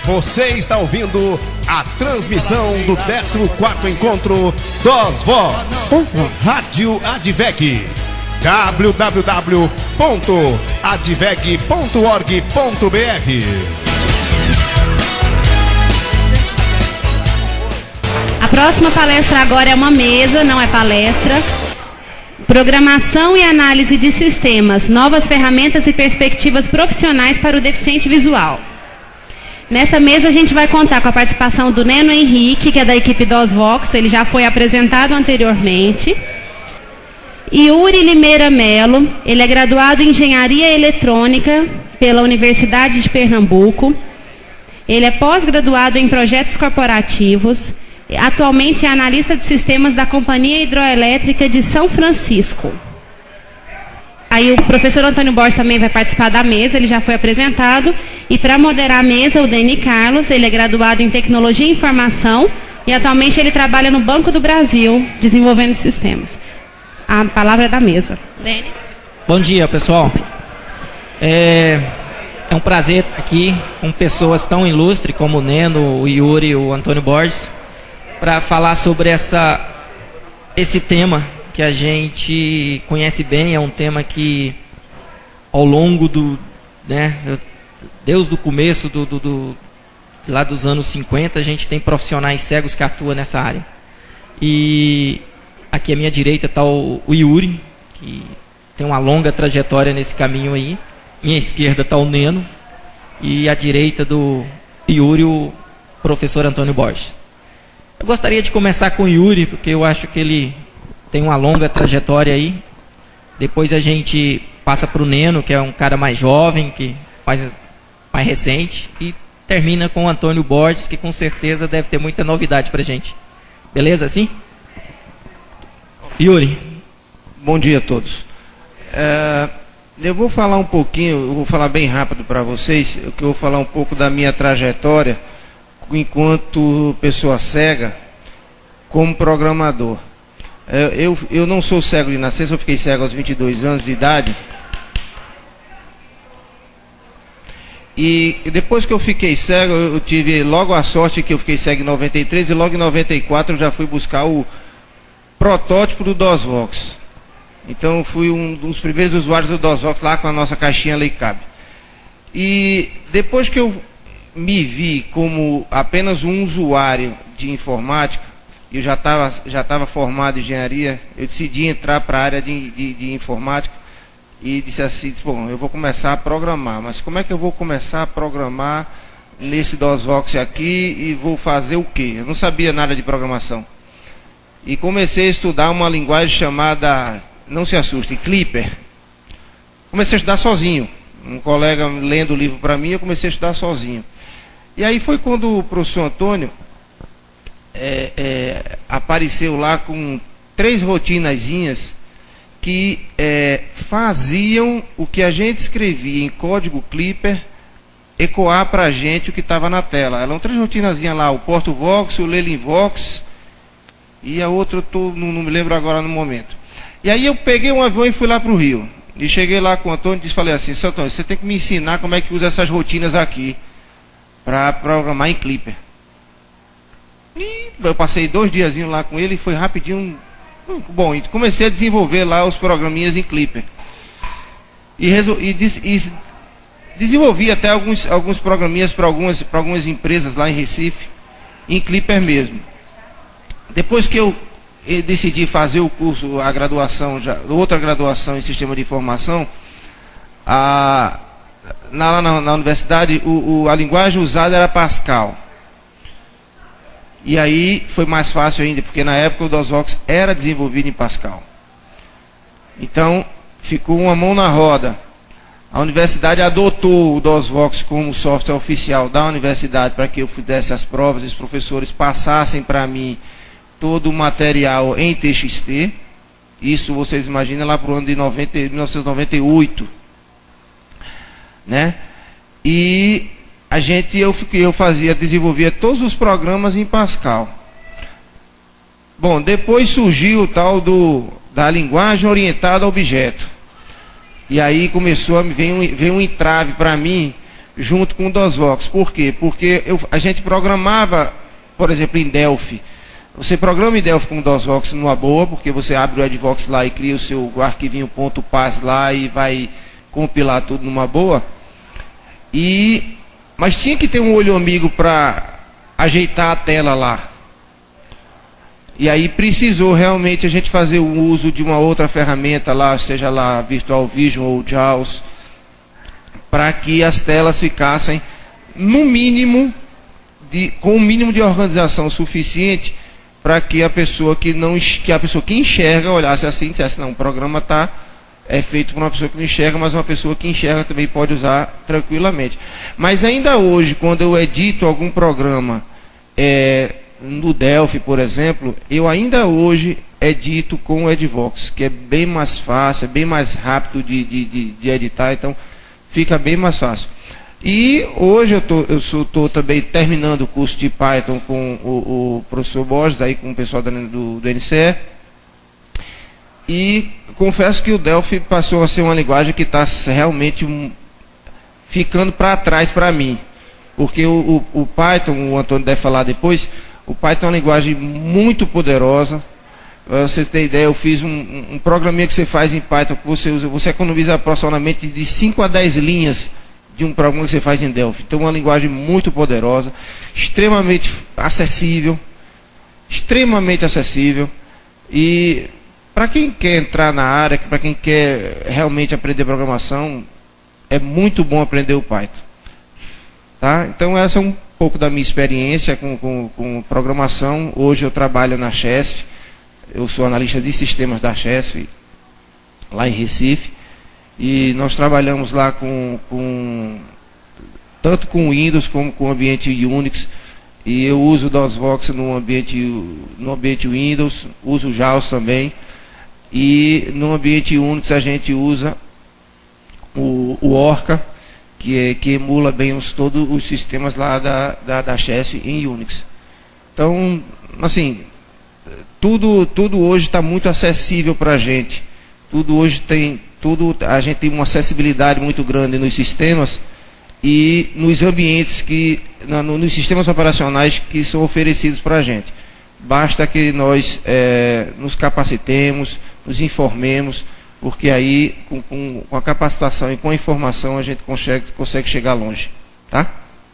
Você está ouvindo a transmissão do 14º Encontro dos Vox. Rádio Adveg. www.adveg.org.br. A próxima palestra agora é uma mesa, não é palestra. Programação e análise de sistemas, novas ferramentas e perspectivas profissionais para o deficiente visual. Nessa mesa a gente vai contar com a participação do Neno Henrique, que é da equipe dos Vox, ele já foi apresentado anteriormente. Yuri Limeira Melo, ele é graduado em Engenharia Eletrônica pela Universidade de Pernambuco. Ele é pós-graduado em Projetos Corporativos. Atualmente é analista de sistemas da Companhia Hidroelétrica de São Francisco. Aí o professor Antônio Borges também vai participar da mesa, ele já foi apresentado. E para moderar a mesa, o Deni Carlos, ele é graduado em Tecnologia e Informação e atualmente ele trabalha no Banco do Brasil, desenvolvendo sistemas. A palavra é da mesa. Deni. Bom dia, pessoal. É um prazer estar aqui com pessoas tão ilustres como o Neno, o Yuri e o Antônio Borges, para falar sobre esse tema que a gente conhece bem. É um tema que ao longo desde o começo lá dos anos 50, a gente tem profissionais cegos que atuam nessa área. E aqui à minha direita está o Yuri, que tem uma longa trajetória nesse caminho aí. Minha esquerda está o Neno e à direita do Yuri o professor Antônio Borges. Eu gostaria de começar com o Yuri, porque eu acho que ele tem uma longa trajetória aí. Depois a gente passa para o Neno, que é um cara mais jovem, mais recente. E termina com o Antônio Borges, que com certeza deve ter muita novidade para a gente. Beleza assim? Yuri. Bom dia a todos. Eu vou falar um pouquinho, eu vou falar bem rápido para vocês, que eu vou falar um pouco da minha trajetória enquanto pessoa cega, como programador. Eu não sou cego de nascença, eu fiquei cego aos 22 anos de idade. E depois que eu fiquei cego, eu tive logo a sorte que eu fiquei cego em 93 e logo em 94 eu já fui buscar o protótipo do DOSVox. Então eu fui um dos primeiros usuários do DOSVox lá com a nossa caixinha Leicab. E depois que eu me vi como apenas um usuário de informática, eu já estava formado em engenharia, eu decidi entrar para a área de informática e disse assim, bom, eu vou começar a programar, mas como é que eu vou começar a programar nesse DOSVox aqui e vou fazer o quê? Eu não sabia nada de programação. E comecei a estudar uma linguagem chamada, não se assustem, Clipper. Comecei a estudar sozinho. Um colega lendo o livro para mim, eu comecei a estudar sozinho. E aí foi quando o professor Antônio apareceu lá com 3 rotinazinhas que faziam o que a gente escrevia em código Clipper ecoar para a gente o que estava na tela. Eram 3 rotinazinhas lá, o PortoVox, o Lelinvox e a outra eu não me lembro agora no momento. E aí eu peguei um avião e fui lá para o Rio. E cheguei lá com o Antônio e falei assim, seu Antônio, você tem que me ensinar como é que usa essas rotinas aqui para programar em Clipper. E eu passei 2 diazinhos lá com ele e foi rapidinho. Bom, e comecei a desenvolver lá os programinhas em Clipper. E desenvolvi até alguns programinhas para algumas empresas lá em Recife, em Clipper mesmo. Depois que eu decidi fazer o curso, a graduação, outra graduação em Sistema de Informação, lá na universidade, a linguagem usada era Pascal. E aí foi mais fácil ainda, porque na época o DOSVox era desenvolvido em Pascal. Então, ficou uma mão na roda. A universidade adotou o DOSVox como software oficial da universidade para que eu fizesse as provas e os professores passassem para mim todo o material em TXT. Isso vocês imaginam lá para o ano de 1998. Né? E eu desenvolvia todos os programas em Pascal. Bom, depois surgiu o tal da linguagem orientada a objeto. E aí começou a vir um entrave para mim, junto com o DOSVox. Por quê? Porque a gente programava, por exemplo, em Delphi. Você programa em Delphi com o DOSVox numa boa, porque você abre o Edvox lá e cria o seu arquivinho .paz lá e vai compilar tudo numa boa. Mas tinha que ter um olho amigo para ajeitar a tela lá. E aí precisou realmente a gente fazer o uso de uma outra ferramenta lá, seja lá Virtual Vision ou JAWS, para que as telas ficassem no mínimo com um mínimo de organização suficiente para que a pessoa que enxerga olhasse assim e dissesse, não, o programa é feito por uma pessoa que não enxerga, mas uma pessoa que enxerga também pode usar tranquilamente. Mas ainda hoje, quando eu edito algum programa no Delphi, por exemplo, eu ainda hoje edito com o Edvox, que é bem mais fácil, é bem mais rápido de editar, então fica bem mais fácil. E hoje eu estou também terminando o curso de Python com o professor Borges, aí com o pessoal do NCE, e confesso que o Delphi passou a ser uma linguagem que está realmente ficando para trás para mim, porque o Python, o Antônio deve falar depois, o Python é uma linguagem muito poderosa. Para você ter ideia, eu fiz um programinha que você faz em Python, que você economiza aproximadamente de 5 a 10 linhas de um programa que você faz em Delphi. Então é uma linguagem muito poderosa, extremamente acessível, e para quem quer entrar na área, para quem quer realmente aprender programação, é muito bom aprender o Python. Tá? Então essa é um pouco da minha experiência com programação. Hoje eu trabalho na Chesf, eu sou analista de sistemas da Chesf, lá em Recife, e nós trabalhamos lá tanto com Windows como com o ambiente Unix, e eu uso o DOSVox no ambiente Windows, uso o JAWS também, e no ambiente Unix a gente usa o Orca, que emula bem todos os sistemas lá da Chesf em Unix. Então, assim, tudo hoje está muito acessível para a gente. A gente tem uma acessibilidade muito grande nos sistemas e nos ambientes nos sistemas operacionais que são oferecidos para a gente. Basta que nós nos capacitemos, nos informemos, porque aí com a capacitação e com a informação a gente consegue chegar longe. Tá?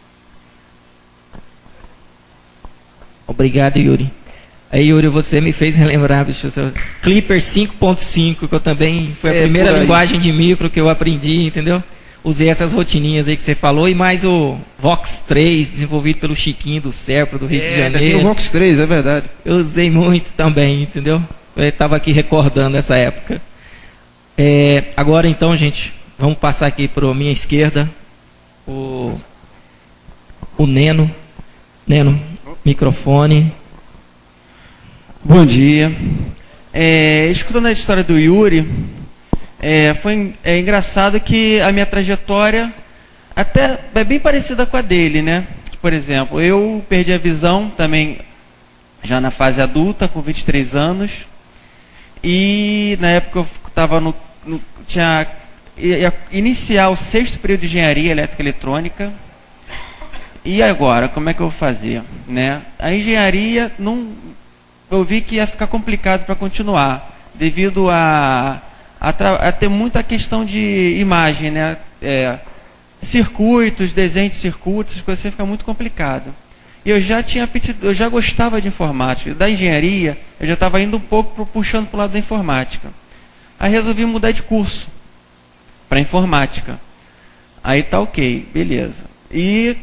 Obrigado, Yuri. Aí, Yuri, você me fez relembrar, bicho, Clipper 5.5, que eu também foi a primeira linguagem de micro que eu aprendi, entendeu? Usei essas rotininhas aí que você falou, e mais o Vox 3, desenvolvido pelo Chiquinho do Serpro, do Rio de Janeiro. Tem o Vox 3, é verdade. Eu usei muito também, entendeu? Eu estava aqui recordando essa época. Agora então, gente, vamos passar aqui para a minha esquerda, o Neno. Neno, microfone. Bom dia. Escutando a história do Yuri, foi engraçado que a minha trajetória até é bem parecida com a dele, né? Por exemplo, eu perdi a visão também já na fase adulta, com 23 anos, e na época eu estava ia iniciar o 6º período de engenharia elétrica e eletrônica. E agora, como é que eu vou fazer, né? A engenharia eu vi que ia ficar complicado para continuar, devido a ter muita questão de imagem, né? Circuitos, desenho de circuitos, coisa assim, fica muito complicado. E eu já gostava de informática. Da engenharia, eu já estava indo um pouco puxando para o lado da informática. Aí resolvi mudar de curso para informática. Aí tá ok, beleza. E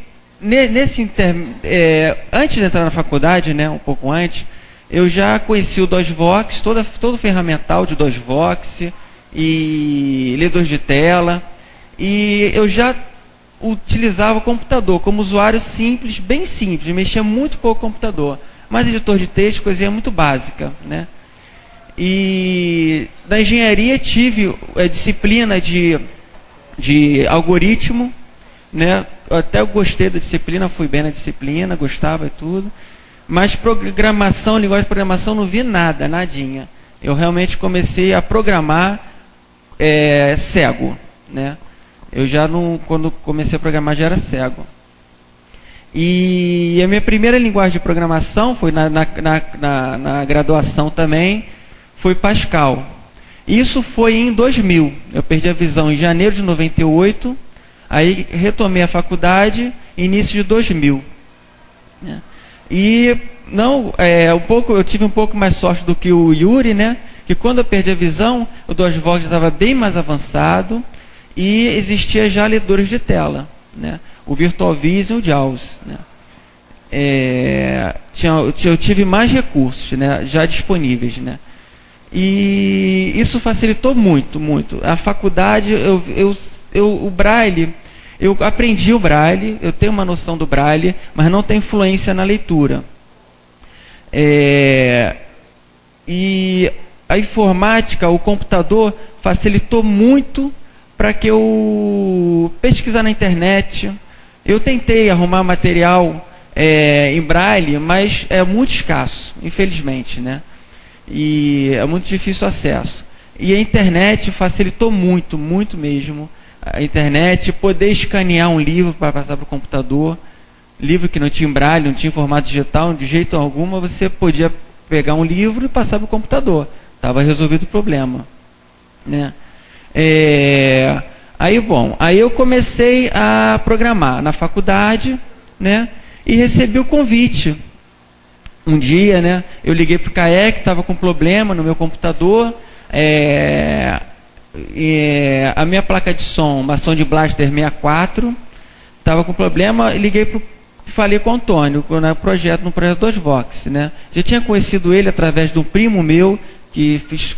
antes de entrar na faculdade, né, um pouco antes, eu já conheci o DOSVox, todo o ferramental de DOSVox e ledor de tela, e eu já utilizava o computador como usuário simples, bem simples, mexia muito pouco com o computador, mas editor de texto, coisinha muito básica, né? E da engenharia tive a disciplina de algoritmo, né? Eu até gostei da disciplina, fui bem na disciplina, gostava e tudo. Mas programação, linguagem de programação, não vi nada, nadinha. Eu realmente comecei a programar cego, né? Eu já não, quando comecei a programar, já era cego. E a minha primeira linguagem de programação foi na graduação também, foi Pascal. Isso foi em 2000. Eu perdi a visão em janeiro de 98, aí retomei a faculdade início de 2000. E não, eu tive um pouco mais sorte do que o Yuri, né? Que quando eu perdi a visão, o DOSVOX já estava bem mais avançado e existia já leitores de tela, né? O VirtualVision e o JAWS, né? Eu tive mais recursos, né, já disponíveis, né? E isso facilitou muito, muito. A faculdade, o Braille, eu aprendi o Braille, eu tenho uma noção do Braille, mas não tenho influência na leitura. E a informática, o computador, facilitou muito para que eu pesquisar na internet. Eu tentei arrumar material em Braille, mas é muito escasso, infelizmente, né? E é muito difícil o acesso. E a internet facilitou muito, muito mesmo. A internet, poder escanear um livro para passar para o computador, livro que não tinha Braille, não tinha formato digital, de jeito algum, você podia pegar um livro e passar para o computador. Estava resolvido o problema, né? Aí eu comecei a programar na faculdade, né? E recebi o convite. Um dia, né, eu liguei para o CAEC, estava com problema no meu computador. A minha placa de som, uma Sound Blaster 64, estava com problema. Falei com o Antônio no projeto DOSVOX, né? Já tinha conhecido ele através de um primo meu que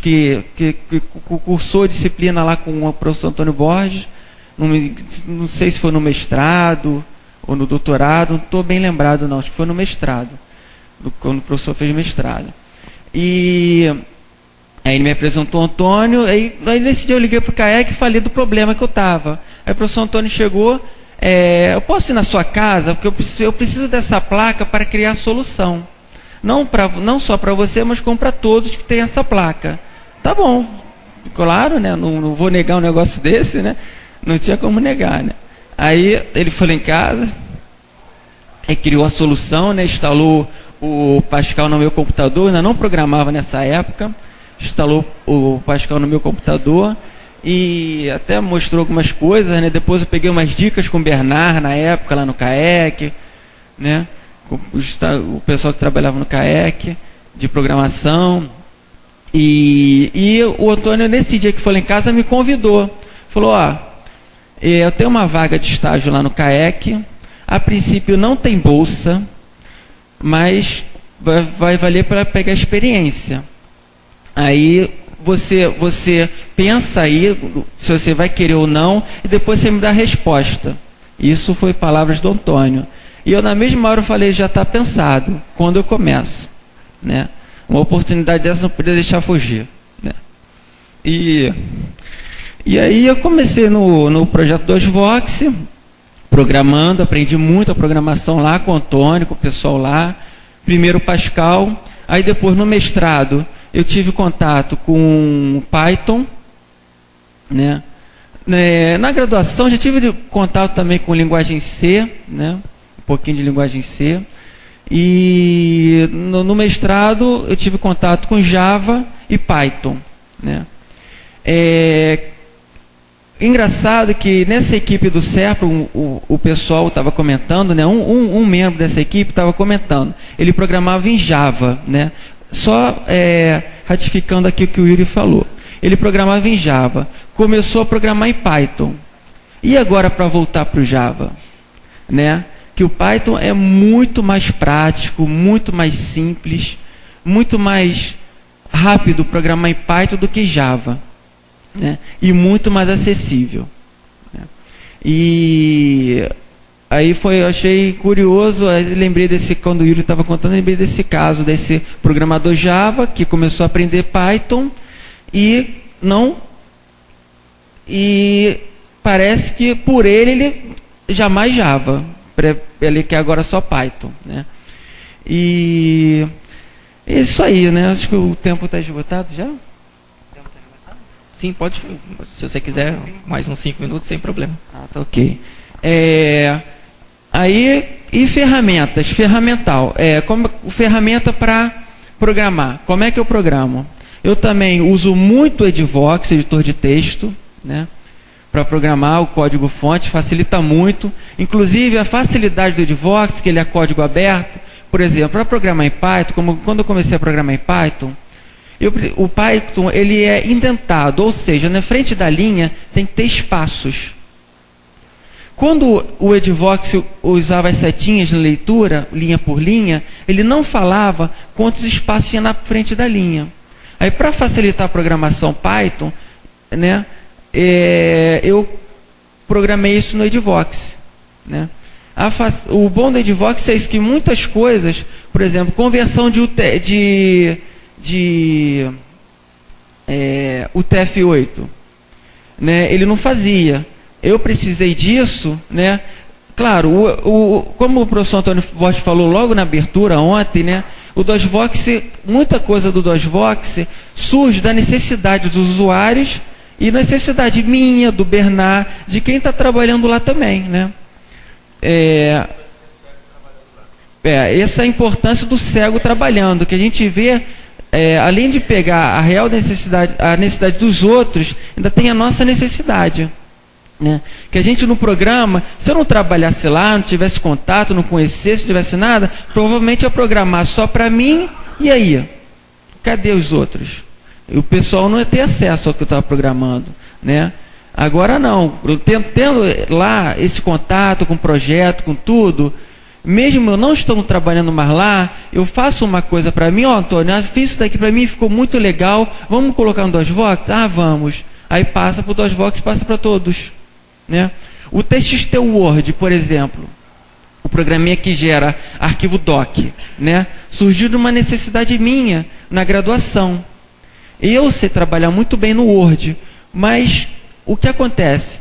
cursou disciplina lá com o professor Antônio Borges. Não sei se foi no mestrado ou no doutorado, não estou bem lembrado não, acho que foi no mestrado, quando o professor fez mestrado. E aí ele me apresentou o Antônio, aí nesse dia eu liguei para o CAEC e falei do problema que eu estava. Aí o professor Antônio chegou, eu posso ir na sua casa, porque eu preciso dessa placa para criar a solução. Não só para você, mas como para todos que têm essa placa. Tá bom, claro, né? Não vou negar um negócio desse, né? Não tinha como negar, né? Aí ele foi lá em casa, criou a solução, né? Instalou o Pascal no meu computador, ainda não programava nessa época, instalou o Pascal no meu computador e até mostrou algumas coisas, né? Depois eu peguei umas dicas com o Bernard na época, lá no CAEC, né? O pessoal que trabalhava no CAEC, de programação. E o Antônio, nesse dia que foi lá em casa, me convidou. Falou, eu tenho uma vaga de estágio lá no CAEC, a princípio não tem bolsa, mas vai valer para pegar experiência. Aí você pensa aí se você vai querer ou não, e depois você me dá a resposta. Isso foi palavras do Antônio. E eu na mesma hora falei, já está pensado, quando eu começo, né? Uma oportunidade dessa não podia deixar fugir, né? E aí eu comecei no projeto DOSVOX, programando, aprendi muito a programação lá com o Antônio, com o pessoal lá. Primeiro Pascal, aí depois no mestrado eu tive contato com Python, né? Na graduação já tive contato também com linguagem C, né? Um pouquinho de linguagem C. E no mestrado eu tive contato com Java e Python, né? Engraçado que nessa equipe do SERPRO, o pessoal estava comentando, né? Um membro dessa equipe estava comentando, ele programava em Java, né? Só ratificando aqui o que o Yuri falou, ele programava em Java, começou a programar em Python, e agora para voltar para o Java, né? Que o Python é muito mais prático, muito mais simples, muito mais rápido programar em Python do que Java, né? E muito mais acessível, né? E aí eu achei curioso, lembrei quando o Yuri estava contando, lembrei desse caso, desse programador Java que começou a aprender Python e parece que por ele jamais Java, ele quer agora só Python, né? E é isso aí, né? Acho que o tempo está esgotado já. Sim, pode. Se você quiser, mais uns 5 minutos, sem problema. Tá ok. Aí, e ferramentas? Ferramental. Ferramenta para programar. Como é que eu programo? Eu também uso muito o Edvox, editor de texto, né? Para programar o código-fonte, facilita muito. Inclusive, a facilidade do Edvox, que ele é código aberto, por exemplo, para programar em Python, quando eu comecei a programar em Python, o Python ele é indentado, ou seja, na frente da linha tem que ter espaços. Quando o Edvox usava as setinhas na leitura, linha por linha, ele não falava quantos espaços tinha na frente da linha. Aí, para facilitar a programação Python, né, eu programei isso no Edvox, né? O bom do Edvox é isso, que muitas coisas, por exemplo, conversão de UTF-8, né, ele não fazia. Eu precisei disso, né? Claro, como o professor Antônio Borges falou logo na abertura ontem, né? O DOSVox, muita coisa do DOSVox surge da necessidade dos usuários e necessidade minha, do Bernard, de quem está trabalhando lá também, né? Essa é a importância do cego trabalhando, que a gente vê, além de pegar a real necessidade, a necessidade dos outros, ainda tem a nossa necessidade, né? Que a gente no programa, se eu não trabalhasse lá, não tivesse contato, não conhecesse, não tivesse nada, provavelmente ia programar só para mim, e aí? Cadê os outros? E o pessoal não ia ter acesso ao que eu estava programando, né? Agora não, tendo lá esse contato com o projeto, com tudo, mesmo eu não estando trabalhando mais lá, eu faço uma coisa para mim, Antônio, eu fiz isso daqui para mim, ficou muito legal, vamos colocar no DOSVox? Vamos. Aí passa para o DOSVox, passa para todos, né? O TXT Word, por exemplo, o programinha que gera arquivo doc, né? Surgiu de uma necessidade minha na graduação. Eu sei trabalhar muito bem no Word, mas o que acontece?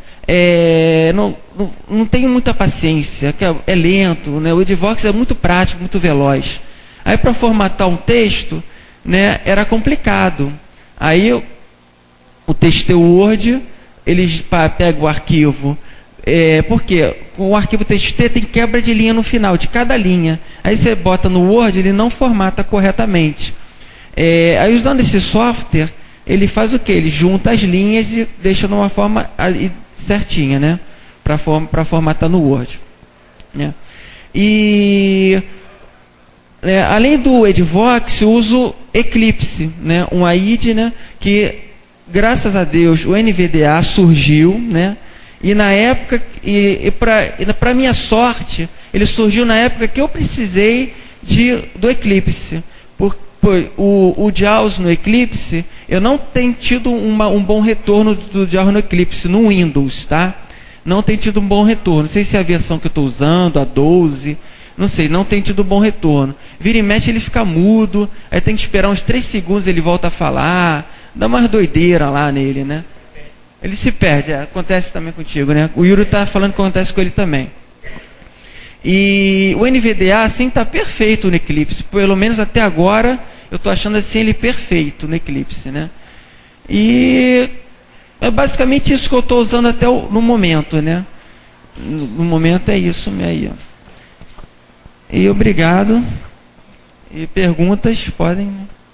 Não tenho muita paciência, que é lento, né? O Edvox é muito prático, muito veloz. Aí, para formatar um texto, né, era complicado. Aí o TXT Word, eles pegam o arquivo, porque com o arquivo TXT tem quebra de linha no final, de cada linha. Aí você bota no Word, ele não formata corretamente. Aí, usando esse software, ele faz o quê? Ele junta as linhas e deixa numa forma certinha, né? Para formatar no Word, né? E além do Edvox, eu uso Eclipse, né? Um AIDE, né? Que graças a Deus o NVDA surgiu, né? E na época, para minha sorte, ele surgiu na época que eu precisei do Eclipse. O JAWS no Eclipse, eu não tenho tido um bom retorno do JAWS no Eclipse, no Windows, tá? Não tenho tido um bom retorno. Não sei se é a versão que eu estou usando, a 12, não sei, não tem tido um bom retorno. Vira e mexe, ele fica mudo, aí tem que esperar uns 3 segundos, ele volta a falar, dá umas doideira lá nele, né? Ele se perde, acontece também contigo, né? O Yuri está falando que acontece com ele também. E o NVDA, assim, está perfeito no Eclipse, pelo menos até agora, eu estou achando assim ele perfeito no Eclipse, né? E é basicamente isso que eu estou usando até no momento, né? No momento é isso aí, ó. E obrigado. E perguntas podem.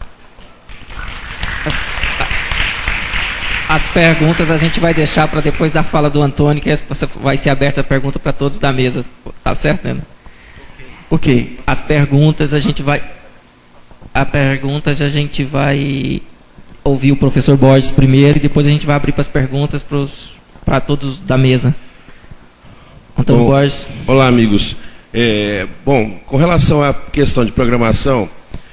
As perguntas a gente vai deixar para depois da fala do Antônio, que vai ser aberta a pergunta para todos da mesa. Tá certo, né? Ok. As perguntas a gente vai ouvir o professor Borges primeiro e depois a gente vai abrir para as perguntas para todos da mesa. Antônio Borges. Olá, amigos. Bom, com relação à questão de programação,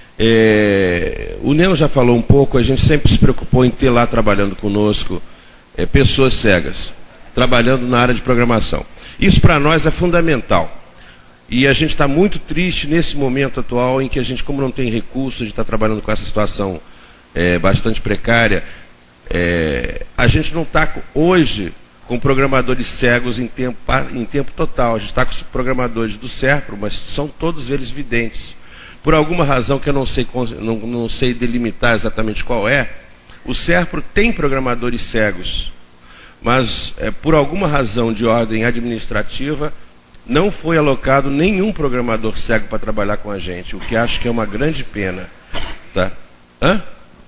o Neno já falou um pouco, a gente sempre se preocupou em ter lá trabalhando conosco pessoas cegas, trabalhando na área de programação. Isso para nós é fundamental. E a gente está muito triste nesse momento atual em que a gente, como não tem recursos, a gente está trabalhando com essa situação bastante precária. A gente não está hoje com programadores cegos em tempo total. A gente está com os programadores do SERPRO, mas são todos eles videntes. Por alguma razão que eu não sei delimitar exatamente qual é, o SERPRO tem programadores cegos, mas por alguma razão de ordem administrativa, não foi alocado nenhum programador cego para trabalhar com a gente, o que acho que é uma grande pena. Tá? Hã?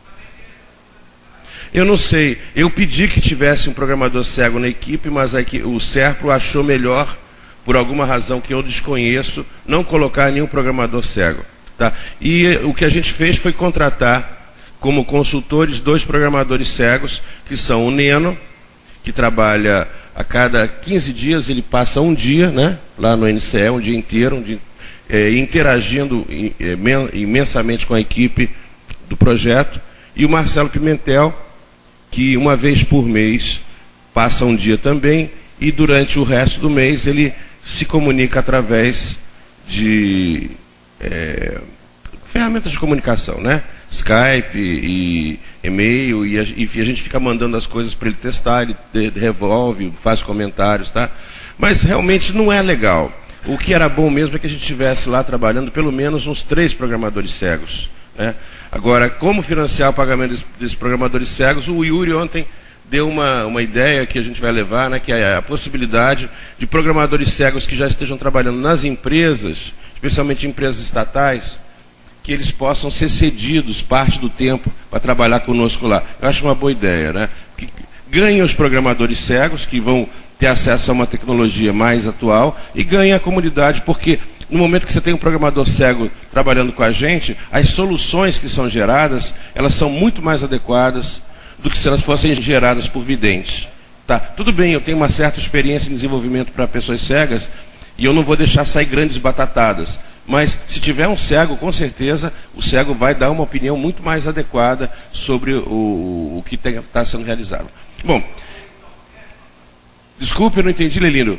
Eu não sei, eu pedi que tivesse um programador cego na equipe, mas o SERPRO achou melhor, por alguma razão que eu desconheço, não colocar nenhum programador cego. Tá? E o que a gente fez foi contratar como consultores 2 programadores cegos, que são o Neno, que trabalha a cada 15 dias, ele passa um dia, né, lá no NCE, um dia inteiro, interagindo imensamente com a equipe do projeto, e o Marcelo Pimentel, que uma vez por mês passa um dia também, e durante o resto do mês ele se comunica através de ferramentas de comunicação, né? Skype e e-mail, e a gente fica mandando as coisas para ele testar, ele revolve, faz comentários, tá? Mas realmente não é legal. O que era bom mesmo é que a gente tivesse lá trabalhando pelo menos uns 3 programadores cegos, né? Agora, como financiar o pagamento desses programadores cegos, o Yuri ontem deu uma ideia que a gente vai levar, né, que é a possibilidade de programadores cegos que já estejam trabalhando nas empresas, especialmente empresas estatais, que eles possam ser cedidos parte do tempo para trabalhar conosco lá. Eu acho uma boa ideia, né? Que ganhem os programadores cegos, que vão ter acesso a uma tecnologia mais atual, e ganhem a comunidade, porque no momento que você tem um programador cego trabalhando com a gente, as soluções que são geradas, elas são muito mais adequadas do que se elas fossem geradas por videntes. Tá? Tudo bem, eu tenho uma certa experiência em desenvolvimento para pessoas cegas, e eu não vou deixar sair grandes batatadas. Mas, se tiver um cego, com certeza, o cego vai dar uma opinião muito mais adequada sobre o que está sendo realizado. Bom, desculpe, eu não entendi, Lelino.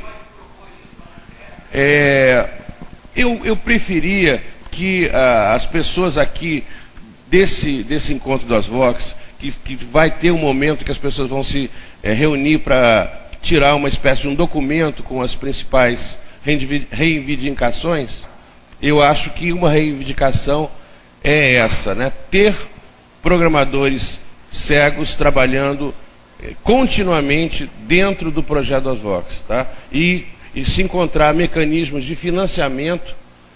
Eu preferia que as pessoas aqui, desse encontro das Vox, que vai ter um momento que as pessoas vão se reunir para tirar uma espécie de um documento com as principais reivindicações. Eu acho que uma reivindicação é essa, né? Ter programadores cegos trabalhando continuamente dentro do projeto das Vox, tá? E se encontrar mecanismos de financiamento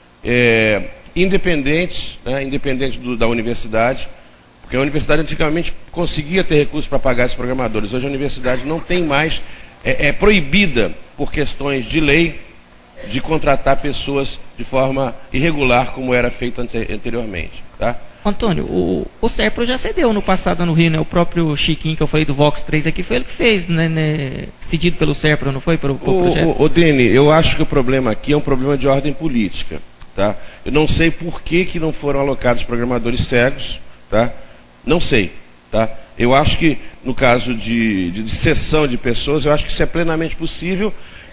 independentes, né? Independente da universidade, porque a universidade antigamente conseguia ter recursos para pagar esses programadores. Hoje a universidade não tem mais, é proibida por questões de lei de contratar pessoas de forma irregular, como era feito anteriormente. Tá? Antônio, o SERPRO já cedeu no passado no Rio, né? O próprio Chiquinho, que eu falei do Vox 3 aqui, foi ele que fez, né? Cedido pelo SERPRO, não foi? Pelo projeto? Deni, eu acho que o problema aqui é um problema de ordem política. Tá? Eu não sei por que não foram alocados programadores cegos. Tá? Não sei. Tá? Eu acho que, no caso de cessão de pessoas, eu acho que isso é plenamente possível.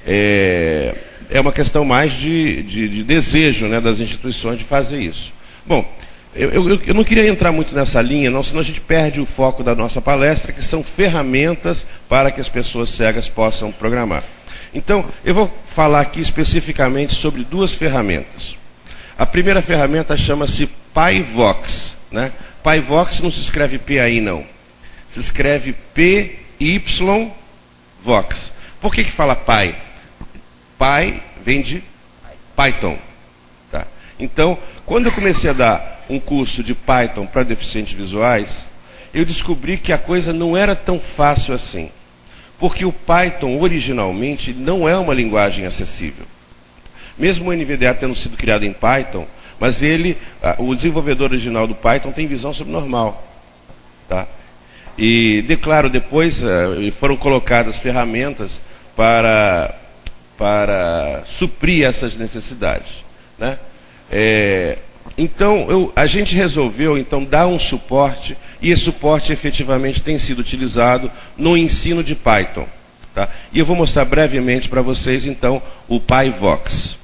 É uma questão mais de desejo, né, das instituições de fazer isso. Bom, eu não queria entrar muito nessa linha, não, senão a gente perde o foco da nossa palestra, que são ferramentas para que as pessoas cegas possam programar. Então, eu vou falar aqui especificamente sobre 2 ferramentas. A primeira ferramenta chama-se PyVox. Né? PyVox não se escreve PAI, não. Se escreve PYVox. Por que fala Py? Py vem de Python. Tá? Então, quando eu comecei a dar um curso de Python para deficientes visuais, eu descobri que a coisa não era tão fácil assim. Porque o Python, originalmente, não é uma linguagem acessível. Mesmo o NVDA tendo sido criado em Python, mas o desenvolvedor original do Python tem visão subnormal. Tá? E, claro, depois foram colocadas ferramentas para suprir essas necessidades. Né? Então, a gente resolveu então, dar um suporte, e esse suporte efetivamente tem sido utilizado no ensino de Python. Tá? E eu vou mostrar brevemente para vocês, então, o PyVox.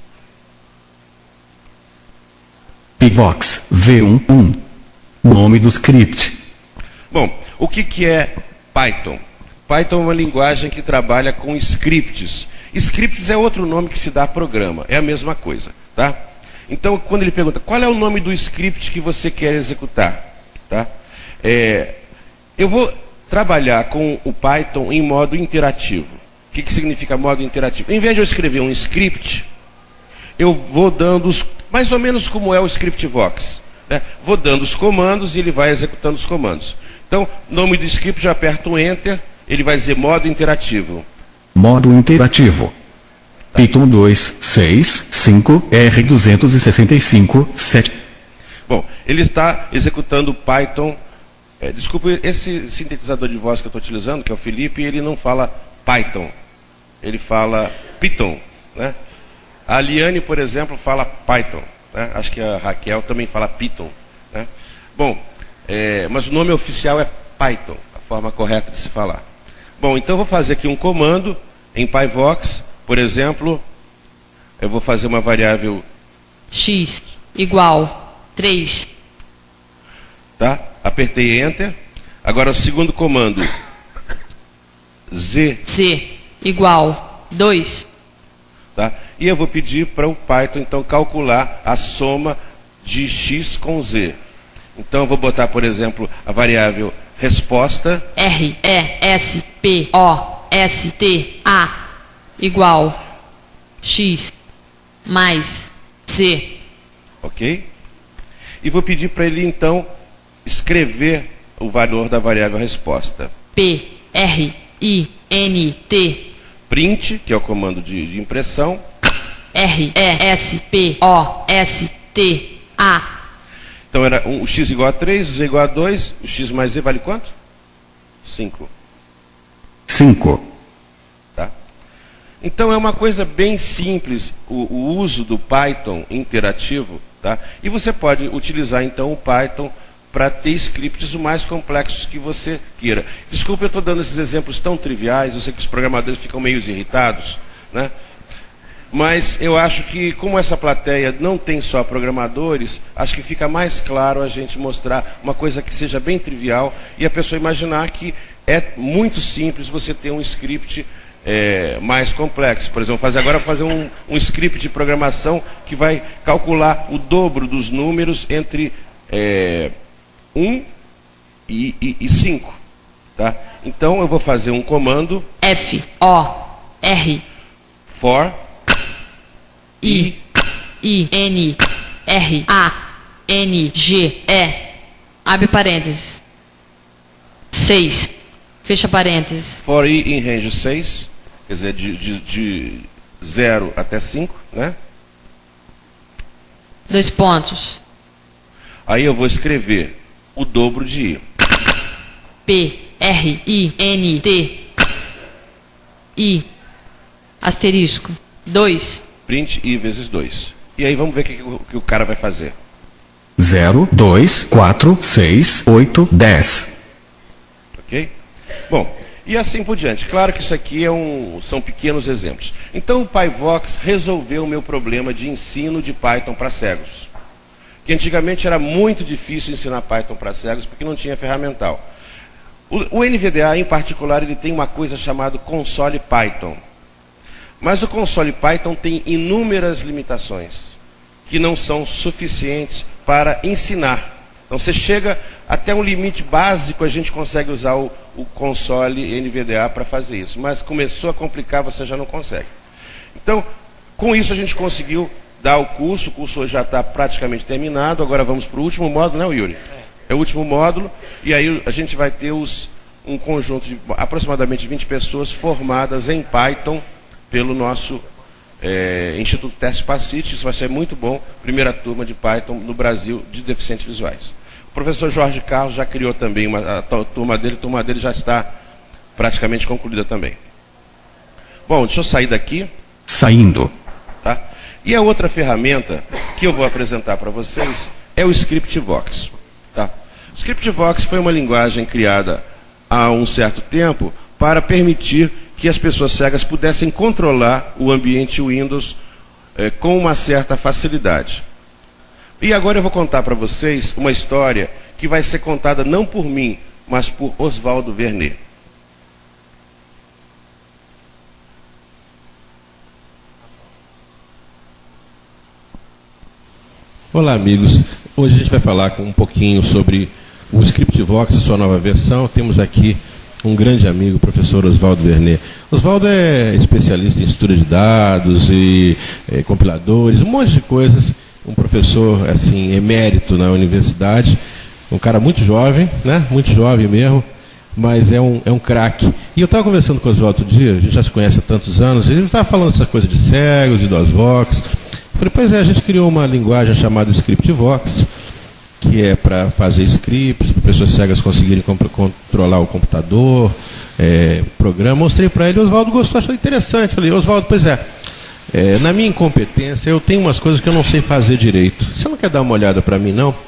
PyVox V11, nome do script. Bom, o que é Python? Python é uma linguagem que trabalha com scripts. Scripts é outro nome que se dá a programa, é a mesma coisa. Tá? Então, quando ele pergunta, qual é o nome do script que você quer executar? Tá? Eu vou trabalhar com o Python em modo interativo. O que significa modo interativo? Em vez de eu escrever um script, eu vou dando mais ou menos como é o ScriptVox, né? Vou dando os comandos e ele vai executando os comandos. Então, nome do script, eu aperto um Enter, ele vai dizer modo interativo. Modo interativo. Python 2.6.5 R265 7. Bom, ele está executando Python. Desculpe, esse sintetizador de voz que eu estou utilizando, que é o Felipe, ele não fala Python, ele fala Python, né? A Liane, por exemplo, fala Python, né? Acho que a Raquel também fala Python, né? Bom, mas o nome oficial é Python, a forma correta de se falar. Bom, então eu vou fazer aqui um comando em PyVox, por exemplo, eu vou fazer uma variável x igual 3. Tá? Apertei Enter. Agora o segundo comando, z igual 2. Tá? E eu vou pedir para o Python, então, calcular a soma de x com z. Então, eu vou botar, por exemplo, a variável resposta. RESPOSTA igual x mais c. Ok? E vou pedir para ele, então, escrever o valor da variável resposta. PRINT. Print, que é o comando de impressão. RESPOSTA. Então era o x igual a 3, o z igual a 2, o x mais z vale quanto? 5. 5. Tá? Então é uma coisa bem simples o uso do Python interativo, tá? E você pode utilizar então o Python para ter scripts o mais complexos que você queira. Desculpe, eu estou dando esses exemplos tão triviais, eu sei que os programadores ficam meio irritados, né? Mas eu acho que, como essa plateia não tem só programadores, acho que fica mais claro a gente mostrar uma coisa que seja bem trivial e a pessoa imaginar que é muito simples você ter um script mais complexo. Por exemplo, fazer um script de programação que vai calcular o dobro dos números entre 1 e 5. Tá? Então eu vou fazer um comando for INRANGE, abre parênteses, 6, fecha parênteses. For i em range 6, quer dizer, de 0 até 5, né? 2 pontos. Aí eu vou escrever o dobro de I, asterisco, 2. Print i vezes 2. E aí vamos ver o que o cara vai fazer. 0, 2, 4, 6, 8, 10. Ok? Bom, e assim por diante. Claro que isso aqui são pequenos exemplos. Então o PyVox resolveu o meu problema de ensino de Python para cegos. Que antigamente era muito difícil ensinar Python para cegos porque não tinha ferramental. O NVDA, em particular, ele tem uma coisa chamada console Python. Mas o console Python tem inúmeras limitações que não são suficientes para ensinar. Então você chega até um limite básico, a gente consegue usar o console NVDA para fazer isso. Mas começou a complicar, você já não consegue. Então, com isso a gente conseguiu dar o curso hoje já está praticamente terminado. Agora vamos para o último módulo, né, Yuri? É o último módulo, e aí a gente vai ter um conjunto de aproximadamente 20 pessoas formadas em Python pelo nosso Instituto Teste Pacite. Isso vai ser muito bom, primeira turma de Python no Brasil de deficientes visuais. O professor Jorge Carlos já criou também a turma dele já está praticamente concluída também. Bom, deixa eu sair daqui. Saindo. Tá? E a outra ferramenta que eu vou apresentar para vocês é o ScriptVox. Tá? O ScriptVox foi uma linguagem criada há um certo tempo para permitir que as pessoas cegas pudessem controlar o ambiente Windows com uma certa facilidade. E agora eu vou contar para vocês uma história que vai ser contada não por mim, mas por Oswaldo Vernet. Olá, amigos. Hoje a gente vai falar um pouquinho sobre o ScriptVox, a sua nova versão. Temos aqui um grande amigo, o professor Oswaldo Vernet. Oswaldo é especialista em estrutura de dados e compiladores, um monte de coisas. Um professor assim emérito na universidade, um cara muito jovem, né? Muito jovem mesmo, mas é um craque. E eu estava conversando com o Oswaldo outro dia, a gente já se conhece há tantos anos, e ele estava falando essa coisa de cegos e DOSVox. Eu falei, pois é, a gente criou uma linguagem chamada ScriptVox, que é para fazer scripts, para pessoas cegas conseguirem controlar o computador, programa. Mostrei para ele, o Oswaldo gostou, achou interessante. Falei, Oswaldo, pois é, na minha incompetência, eu tenho umas coisas que eu não sei fazer direito. Você não quer dar uma olhada para mim, não?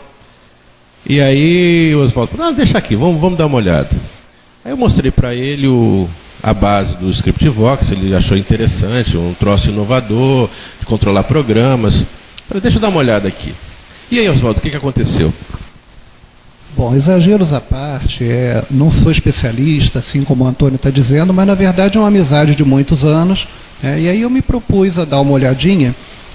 E aí o Oswaldo falou, não, deixa aqui, vamos dar uma olhada. Aí eu mostrei para ele a base do ScriptVox, ele achou interessante, um troço inovador, de controlar programas. Falei, deixa eu dar uma olhada aqui. E aí, Oswaldo, o que aconteceu? Bom, exageros à parte, não sou especialista, assim como o Antônio está dizendo, mas na verdade é uma amizade de muitos anos, e aí eu me propus a dar uma olhadinha,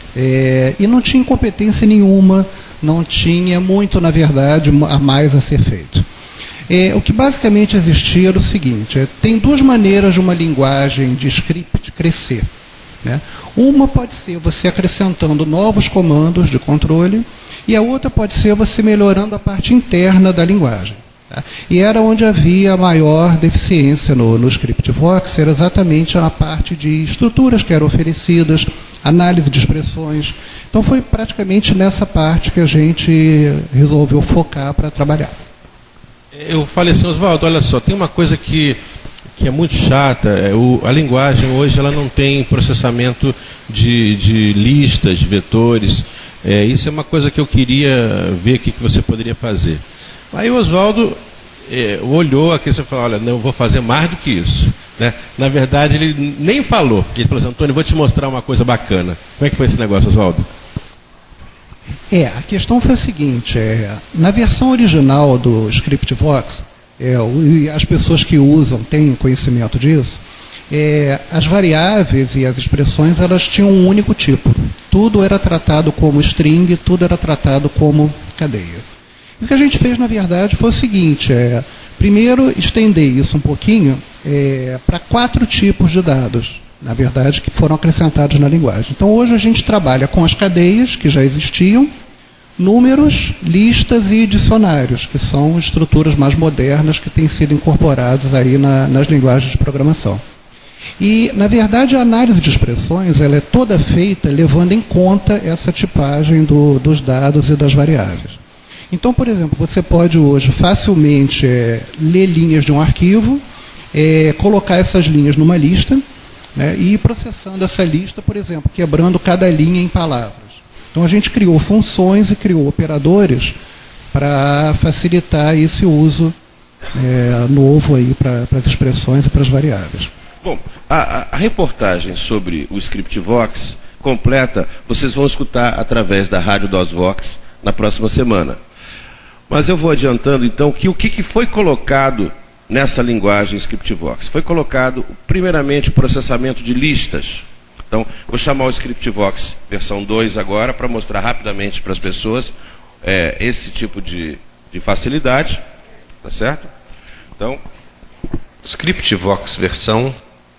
e não tinha incompetência nenhuma, não tinha muito, na verdade, a mais a ser feito. O que basicamente existia era o seguinte, tem duas maneiras de uma linguagem de script crescer, né? Uma pode ser você acrescentando novos comandos de controle, e a outra pode ser você melhorando a parte interna da linguagem. Tá? E era onde havia a maior deficiência no ScriptVox, era exatamente na parte de estruturas que eram oferecidas, análise de expressões. Então foi praticamente nessa parte que a gente resolveu focar para trabalhar. Eu falei assim, Oswaldo, olha só, tem uma coisa que é muito chata, a linguagem hoje ela não tem processamento de listas, de vetores. Isso é uma coisa que eu queria ver o que você poderia fazer. Aí o Oswaldo olhou aqui e falou, olha, não, eu vou fazer mais do que isso. Né? Na verdade, ele nem falou. Ele falou assim, Antônio, vou te mostrar uma coisa bacana. Como é que foi esse negócio, Oswaldo? A questão foi a seguinte, na versão original do ScriptVox, e as pessoas que usam têm conhecimento disso, as variáveis e as expressões elas tinham um único tipo. Tudo era tratado como string, tudo era tratado como cadeia. E o que a gente fez, na verdade, foi o seguinte, primeiro estender isso um pouquinho para 4 tipos de dados, na verdade, que foram acrescentados na linguagem. Então, hoje a gente trabalha com as cadeias, que já existiam, números, listas e dicionários, que são estruturas mais modernas que têm sido incorporados aí nas linguagens de programação. E, na verdade, a análise de expressões ela é toda feita levando em conta essa tipagem dos dados e das variáveis. Então, por exemplo, você pode hoje facilmente ler linhas de um arquivo, colocar essas linhas numa lista, né, e ir processando essa lista, por exemplo, quebrando cada linha em palavras. Então, a gente criou funções e criou operadores para facilitar esse uso novo aí para as expressões e para as variáveis. Bom, a reportagem sobre o ScriptVox completa, vocês vão escutar através da Rádio DOSVox na próxima semana. Mas eu vou adiantando, então, que o que foi colocado nessa linguagem ScriptVox? Foi colocado, primeiramente, o processamento de listas. Então, vou chamar o ScriptVox versão 2 agora, para mostrar rapidamente para as pessoas esse tipo de facilidade. Tá certo? Então, ScriptVox versão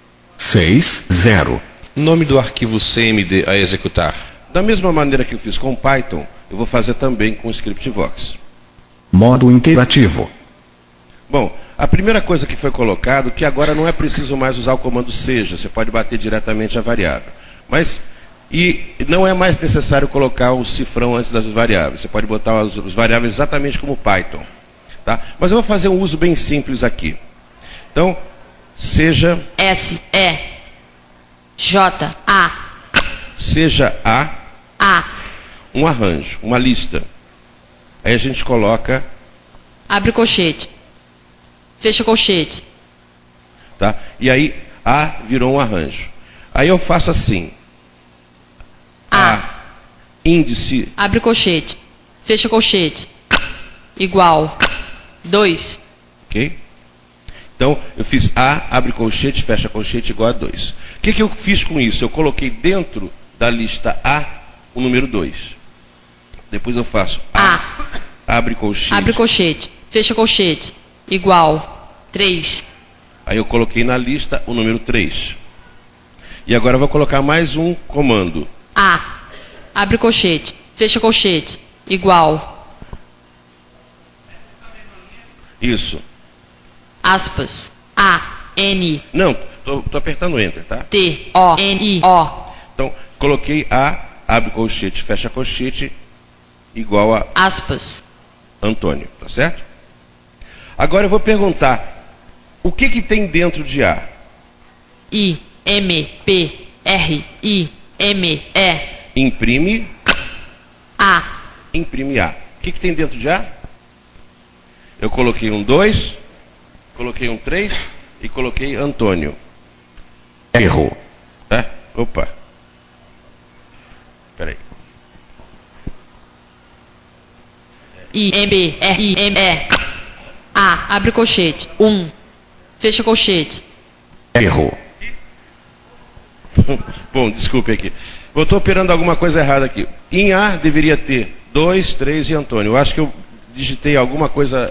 6.0. Nome do arquivo CMD a executar. Da mesma maneira que eu fiz com Python, eu vou fazer também com o ScriptVox. Modo interativo. Bom, a primeira coisa que foi colocado, que agora não é preciso mais usar o comando seja, você pode bater diretamente a variável. E não é mais necessário colocar o cifrão antes das variáveis, você pode botar as variáveis exatamente como Python. Tá? Mas eu vou fazer um uso bem simples aqui. Então, seja... S-E-J-A. Seja A. Um arranjo, uma lista. Aí a gente coloca... Abre colchete. Fecha colchete. Tá? E aí, A virou um arranjo. Aí eu faço assim. A. Índice... Abre colchete. Fecha colchete. Igual. 2. Ok? Então, eu fiz A, abre colchete, fecha colchete, igual a 2. O que eu fiz com isso? Eu coloquei dentro da lista A o número 2. Depois eu faço A, abre colchete. Abre colchete. fecha colchete, igual, 3. Aí eu coloquei na lista o número 3. E agora eu vou colocar mais um comando. A, abre colchete, fecha colchete, igual, Isso. aspas, A, N, Não, tô apertando Enter, tá? T, O, N, I, O, Então, coloquei A, abre colchete, fecha colchete, igual a aspas, Antônio, tá certo? Agora eu vou perguntar, o que tem dentro de A? I, M, P, R, I, M, E, Imprime, A, imprime A. O que tem dentro de A? Eu coloquei um 2, coloquei um 3 e coloquei Antônio. Erro. Tá? Opa. Espera aí. I, M, B, R, I, M, E, A, abre colchete, 1, fecha colchete, Erro. Bom, desculpe aqui. Eu estou operando alguma coisa errada aqui. Em A deveria ter 2, 3 e Antônio. Eu acho que eu digitei alguma coisa.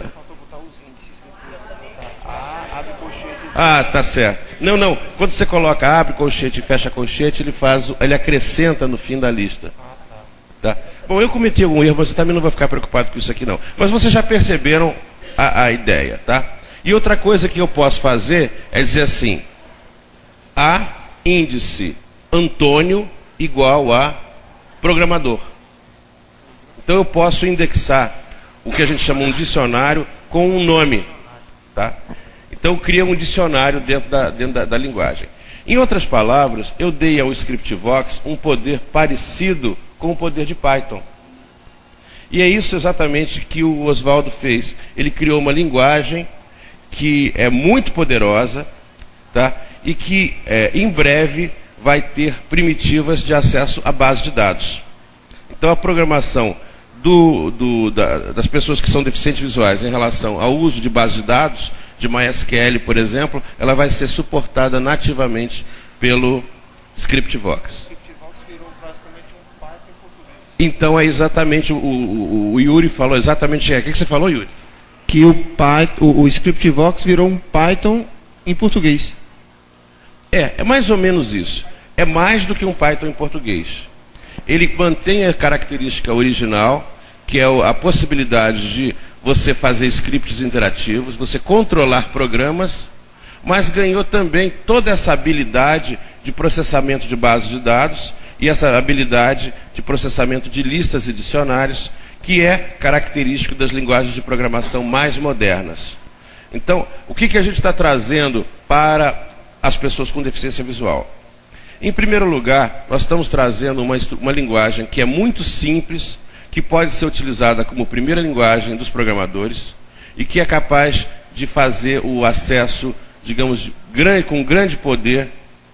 Ah, tá certo. Não. Quando você coloca abre colchete e fecha colchete, ele acrescenta no fim da lista. Tá? Bom, eu cometi algum erro, mas eu também não vou ficar preocupado com isso aqui não. Mas vocês já perceberam a ideia, tá? E outra coisa que eu posso fazer é dizer assim: A índice Antônio igual a programador. Então eu posso indexar o que a gente chama um dicionário com um nome, tá? Então cria um dicionário dentro da linguagem. Em outras palavras, eu dei ao ScriptVox um poder parecido com o poder de Python. E é isso exatamente que o Oswaldo fez. Ele criou uma linguagem que é muito poderosa, tá? E que em breve vai ter primitivas de acesso à base de dados. Então a programação das pessoas que são deficientes visuais em relação ao uso de base de dados, de MySQL, por exemplo, ela vai ser suportada nativamente pelo ScriptVox. Então é exatamente, o Yuri falou exatamente, o que você falou, Yuri? Que o ScriptVox virou um Python em português. É mais ou menos isso. É mais do que um Python em português. Ele mantém a característica original, que é a possibilidade de você fazer scripts interativos, você controlar programas, mas ganhou também toda essa habilidade de processamento de bases de dados e essa habilidade de processamento de listas e dicionários, que é característico das linguagens de programação mais modernas. Então, o que a gente está trazendo para as pessoas com deficiência visual? Em primeiro lugar, nós estamos trazendo uma linguagem que é muito simples, que pode ser utilizada como primeira linguagem dos programadores e que é capaz de fazer o acesso, digamos, com grande poder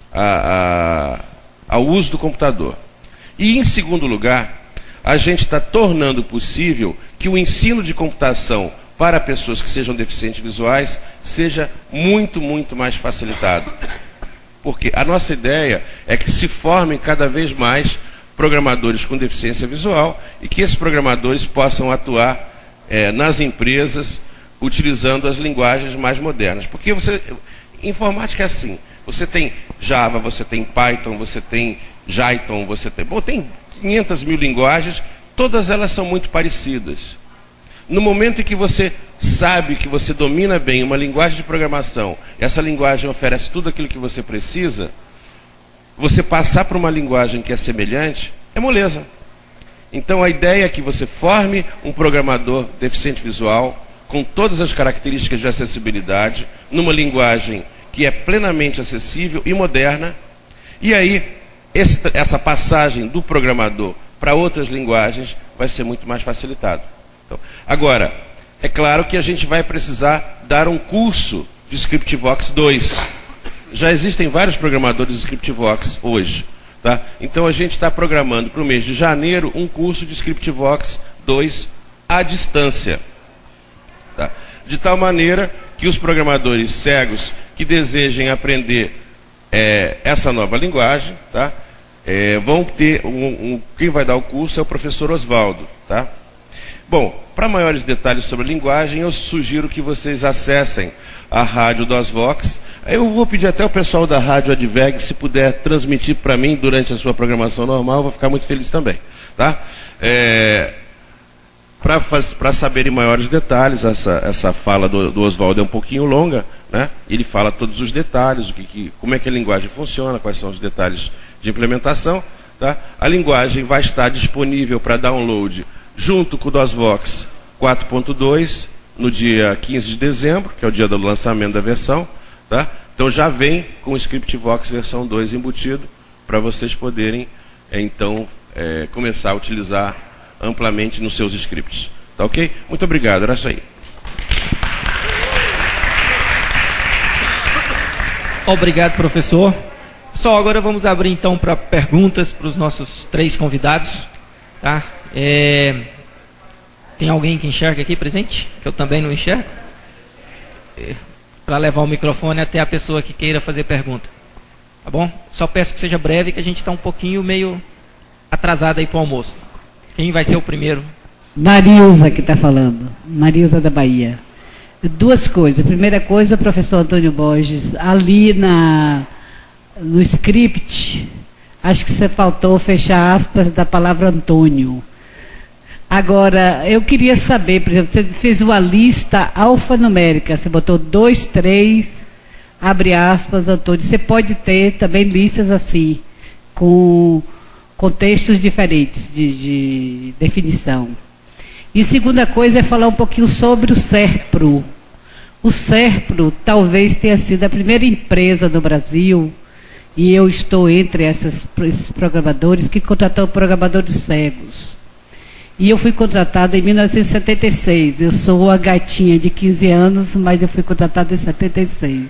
ao uso do computador. E, em segundo lugar, a gente está tornando possível que o ensino de computação para pessoas que sejam deficientes visuais seja muito, muito mais facilitado. Porque a nossa ideia é que se formem cada vez mais programadores com deficiência visual e que esses programadores possam atuar nas empresas utilizando as linguagens mais modernas. Porque informática é assim, você tem Java, você tem Python, você tem Jython, tem 500 mil linguagens, todas elas são muito parecidas. No momento em que você sabe que você domina bem uma linguagem de programação, essa linguagem oferece tudo aquilo que você precisa, você passar para uma linguagem que é semelhante, é moleza. Então a ideia é que você forme um programador deficiente visual, com todas as características de acessibilidade, numa linguagem que é plenamente acessível e moderna, e aí essa passagem do programador para outras linguagens vai ser muito mais facilitada. Então, agora, é claro que a gente vai precisar dar um curso de ScriptVox 2. Já existem vários programadores de ScriptVox hoje. Tá? Então a gente está programando para o mês de janeiro um curso de ScriptVox 2 à distância. Tá? De tal maneira que os programadores cegos que desejem aprender essa nova linguagem, tá? Vão ter quem vai dar o curso é o professor Oswaldo. Tá? Bom, para maiores detalhes sobre a linguagem, eu sugiro que vocês acessem a rádio DOSVox. Eu vou pedir até o pessoal da rádio Adveg, se puder transmitir para mim durante a sua programação normal, eu vou ficar muito feliz também. Tá? Para saberem maiores detalhes, essa fala do Oswaldo é um pouquinho longa, né? Ele fala todos os detalhes, como é que a linguagem funciona, quais são os detalhes de implementação. Tá? A linguagem vai estar disponível para download junto com o DOSVox 4.2 no dia 15 de dezembro, que é o dia do lançamento da versão. Tá? Então já vem com o ScriptVox versão 2 embutido, para vocês poderem, então, começar a utilizar amplamente nos seus scripts. Tá ok? Muito obrigado, era isso aí. Obrigado, professor. Pessoal, agora vamos abrir então para perguntas para os nossos 3 convidados. Tá? Tem alguém que enxerga aqui presente? Que eu também não enxergo? Para levar o microfone até a pessoa que queira fazer pergunta. Tá bom? Só peço que seja breve, que a gente está um pouquinho meio atrasado aí para o almoço. Quem vai ser o primeiro? Marilza que está falando. Marilza da Bahia. 2 coisas. Primeira coisa, professor Antônio Borges, ali no script, acho que você faltou fechar aspas da palavra Antônio. Agora, eu queria saber, por exemplo, você fez uma lista alfanumérica, você botou 2, 3, abre aspas, Antônio. Você pode ter também listas assim, com contextos diferentes de definição. E segunda coisa é falar um pouquinho sobre o SERPRO. O SERPRO talvez tenha sido a primeira empresa no Brasil, e eu estou entre esses programadores, que contratou programadores cegos. E eu fui contratada em 1976. Eu sou uma gatinha de 15 anos, mas eu fui contratada em 76.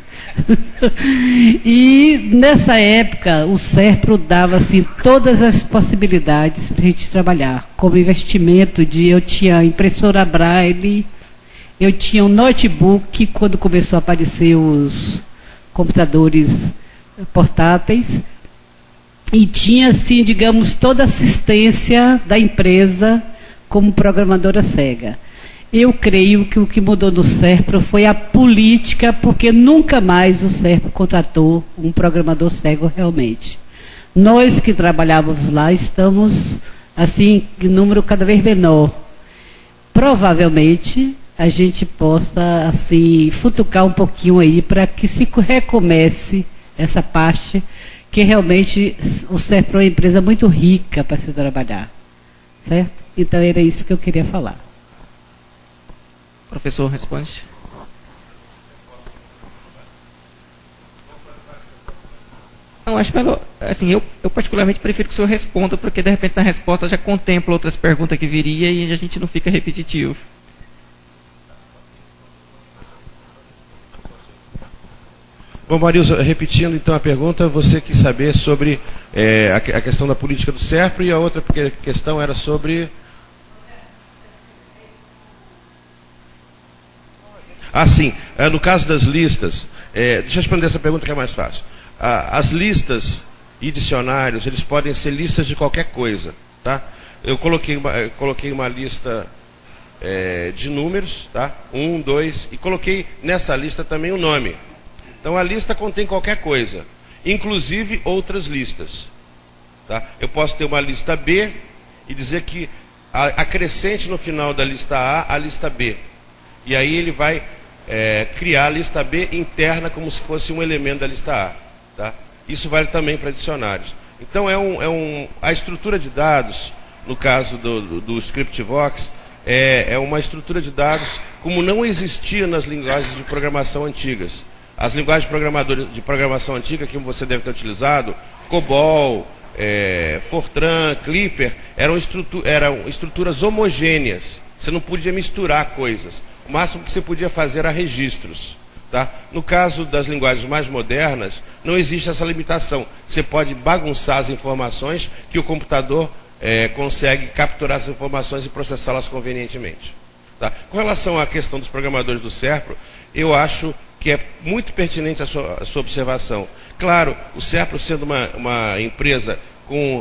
E nessa época, o SERPRO dava assim, todas as possibilidades para a gente trabalhar. Como investimento, eu tinha impressora Braille, eu tinha um notebook, quando começou a aparecer os computadores portáteis, e tinha, assim, digamos, toda a assistência da empresa como programadora cega. Eu creio que o que mudou no SERPRO foi a política, porque nunca mais o SERPRO contratou um programador cego realmente. Nós que trabalhávamos lá estamos, assim, em número cada vez menor. Provavelmente a gente possa, assim, futucar um pouquinho aí para que se recomece essa parte, que realmente o SERPRO é uma empresa muito rica para se trabalhar. Certo? Então era isso que eu queria falar. Professor, responde. Não, acho melhor, assim, eu particularmente prefiro que o senhor responda, porque de repente na resposta já contempla outras perguntas que viria e a gente não fica repetitivo. Bom, Marilza, repetindo então a pergunta, você quis saber sobre a questão da política do SERPRO, e a outra questão era sobre... Ah, sim. No caso das listas, deixa eu responder essa pergunta que é mais fácil. As listas e dicionários, eles podem ser listas de qualquer coisa. Tá? Eu coloquei uma lista de números, tá? 1, 2, e coloquei nessa lista também o nome. Então a lista contém qualquer coisa, inclusive outras listas. Tá? Eu posso ter uma lista B e dizer que acrescente no final da lista A lista B. E aí ele vai criar a lista B interna como se fosse um elemento da lista A. Tá? Isso vale também para dicionários. Então a estrutura de dados, no caso do ScriptVox, é uma estrutura de dados como não existia nas linguagens de programação antigas. As linguagens de programação antiga que você deve ter utilizado, COBOL, Fortran, Clipper, eram estruturas homogêneas. Você não podia misturar coisas. O máximo que você podia fazer era registros. Tá? No caso das linguagens mais modernas, não existe essa limitação. Você pode bagunçar as informações que o computador consegue capturar essas informações e processá-las convenientemente. Tá? Com relação à questão dos programadores do SERPRO, eu acho que é muito pertinente a sua observação. Claro, o SERPRO sendo uma empresa com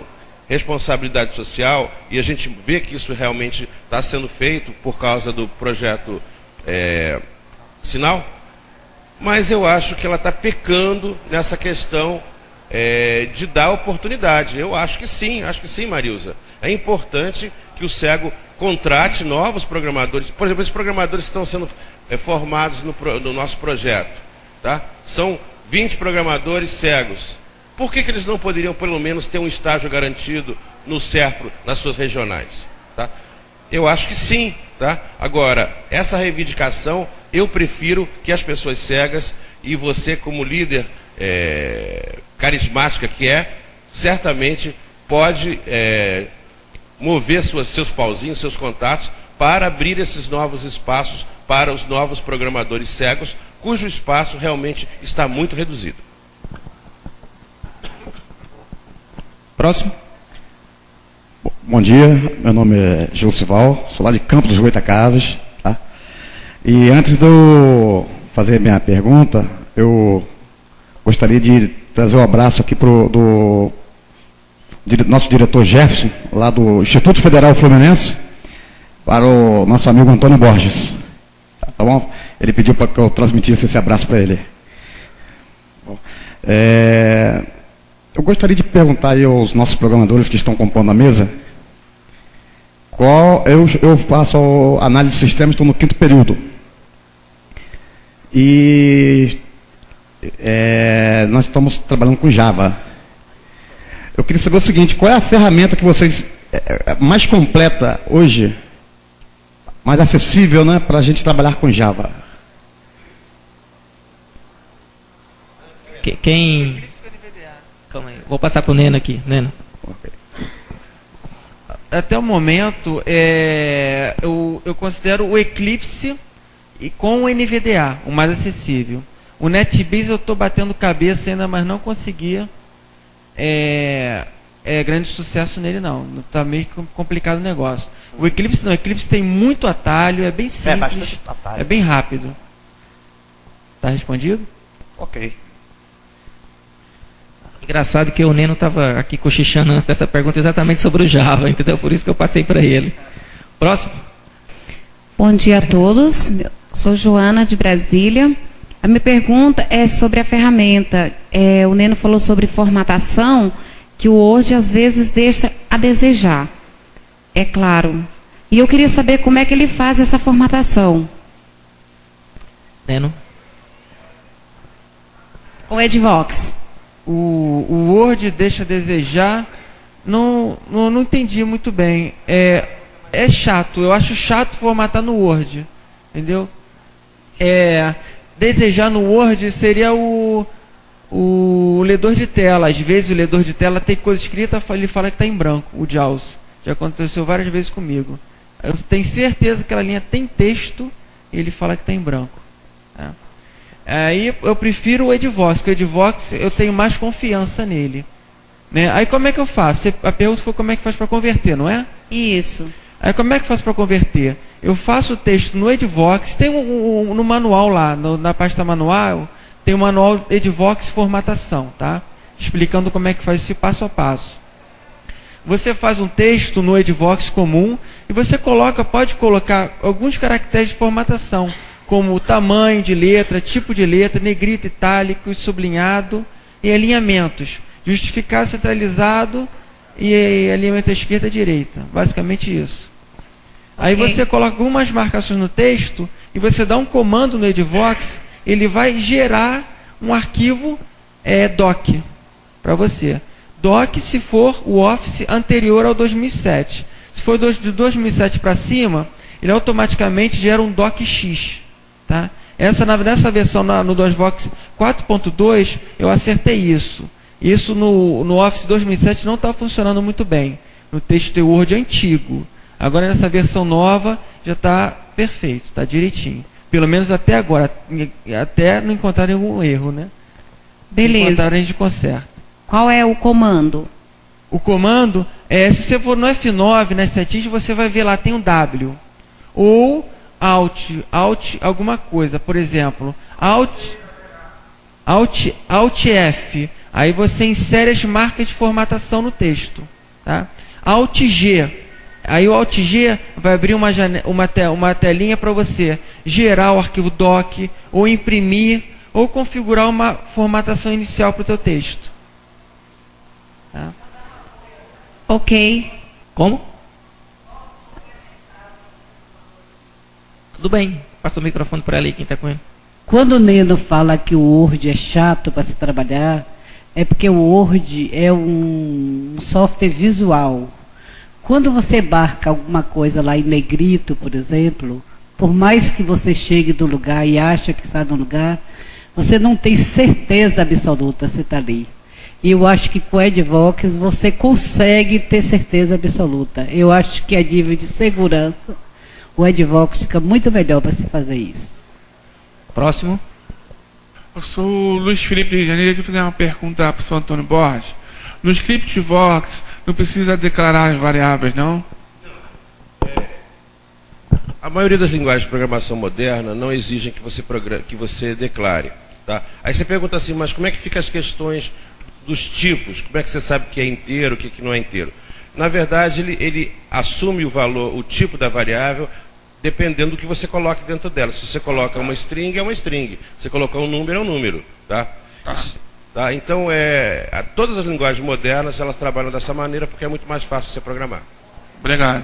responsabilidade social, e a gente vê que isso realmente está sendo feito por causa do projeto Sinal, mas eu acho que ela está pecando nessa questão de dar oportunidade. Eu acho que sim, Marilza. É importante que o cego contrate novos programadores. Por exemplo, esses programadores que estão sendo formados no nosso projeto, tá? São 20 programadores cegos. Por que eles não poderiam, pelo menos, ter um estágio garantido no SERPRO, nas suas regionais? Tá? Eu acho que sim. Tá? Agora, essa reivindicação, eu prefiro que as pessoas cegas, e você como líder carismática que certamente pode mover seus pauzinhos, seus contatos, para abrir esses novos espaços para os novos programadores cegos, cujo espaço realmente está muito reduzido. Próximo. Bom dia, meu nome é Gilcival, sou lá de Campos dos Goitacazes. Tá? E antes de eu fazer minha pergunta, eu gostaria de trazer um abraço aqui do nosso diretor Jefferson, lá do Instituto Federal Fluminense, para o nosso amigo Antônio Borges. Tá bom? Ele pediu para que eu transmitisse esse abraço para ele. Bom, eu gostaria de perguntar aí aos nossos programadores que estão compondo a mesa, eu faço análise de sistemas, estou no 5º período. E nós estamos trabalhando com Java. Eu queria saber o seguinte, qual é a ferramenta que vocês mais completa hoje, mais acessível, né, para a gente trabalhar com Java? Calma aí, vou passar para o Neno aqui. Neno. Okay. Até o momento, eu considero o Eclipse com o NVDA, o mais acessível. O NetBeans eu estou batendo cabeça ainda, mas não conseguia grande sucesso nele não. Está meio complicado o negócio. O Eclipse não, o Eclipse tem muito atalho, é bem simples, é bem rápido. Está respondido? Ok. Engraçado que o Neno estava aqui cochichando antes dessa pergunta exatamente sobre o Java, entendeu? Por isso que eu passei para ele. Próximo. Bom dia a todos. Sou Joana de Brasília. A minha pergunta é sobre a ferramenta. O Neno falou sobre formatação, que o Word às vezes deixa a desejar. É claro. E eu queria saber como é que ele faz essa formatação. Neno. O Edvox. O Word deixa a desejar, não entendi muito bem. É chato, eu acho chato formatar no Word, entendeu? Desejar no Word seria o ledor de tela. Às vezes o ledor de tela tem coisa escrita, ele fala que está em branco, o JAWS. Já aconteceu várias vezes comigo. Eu tenho certeza que aquela linha tem texto e ele fala que está em branco. Aí eu prefiro o Edvox, porque o Edvox eu tenho mais confiança nele. Né? Aí como é que eu faço? A pergunta foi como é que faz para converter, não é? Isso. Aí como é que faço para converter? Eu faço o texto no Edvox, tem no manual lá, na pasta manual, tem o manual Edvox formatação, tá? Explicando como é que faz esse passo a passo. Você faz um texto no Edvox comum e você pode colocar alguns caracteres de formatação, como tamanho de letra, tipo de letra, negrito, itálico, sublinhado e alinhamentos. Justificar centralizado e alinhamento à esquerda e à direita. Basicamente isso. Aí você coloca algumas marcações no texto e você dá um comando no Edvox, ele vai gerar um arquivo doc para você. Doc se for o Office anterior ao 2007. Se for de 2007 para cima, ele automaticamente gera um docx. Tá? Nessa versão no DOSVox 4.2 eu acertei isso. Isso no Office 2007 não está funcionando muito bem. No texto de Word antigo. Agora nessa versão nova já está perfeito, está direitinho. Pelo menos até agora, até não encontrarem algum erro, né? Beleza. Se encontrar, a gente conserta. Qual é o comando? O comando se você for no F9, nas setinhas, você vai ver lá, tem um W. Ou Alt alguma coisa. Por exemplo, Alt F. Aí você insere as marcas de formatação no texto. Tá? Alt G. Aí o Alt G vai abrir uma telinha para você gerar o arquivo doc, ou imprimir, ou configurar uma formatação inicial para o teu texto. Tá? Ok. Como? Tudo bem. Passa o microfone para ela aí, quem está com ele. Quando o Neno fala que o Word é chato para se trabalhar, é porque o Word é um software visual. Quando você marca alguma coisa lá em negrito, por exemplo, por mais que você chegue no lugar e acha que está no lugar, você não tem certeza absoluta se está ali. E eu acho que com o Edvox você consegue ter certeza absoluta. Eu acho que a nível de segurança, o Edvox fica muito melhor para se fazer isso. Próximo. Eu sou o Luiz Felipe de Janeiro. Eu queria fazer uma pergunta para o professor Antônio Borges. No ScriptVox não precisa declarar as variáveis, não? A maioria das linguagens de programação moderna não exigem que você declare. Tá? Aí você pergunta assim, mas como é que ficam as questões dos tipos? Como é que você sabe que é inteiro, o que não é inteiro? Na verdade, ele assume o valor, o tipo da variável, dependendo do que você coloque dentro dela. Se você coloca uma string, é uma string. Se você colocar um número, é um número. Tá? Tá? Então, todas as linguagens modernas, elas trabalham dessa maneira porque é muito mais fácil você programar. Obrigado.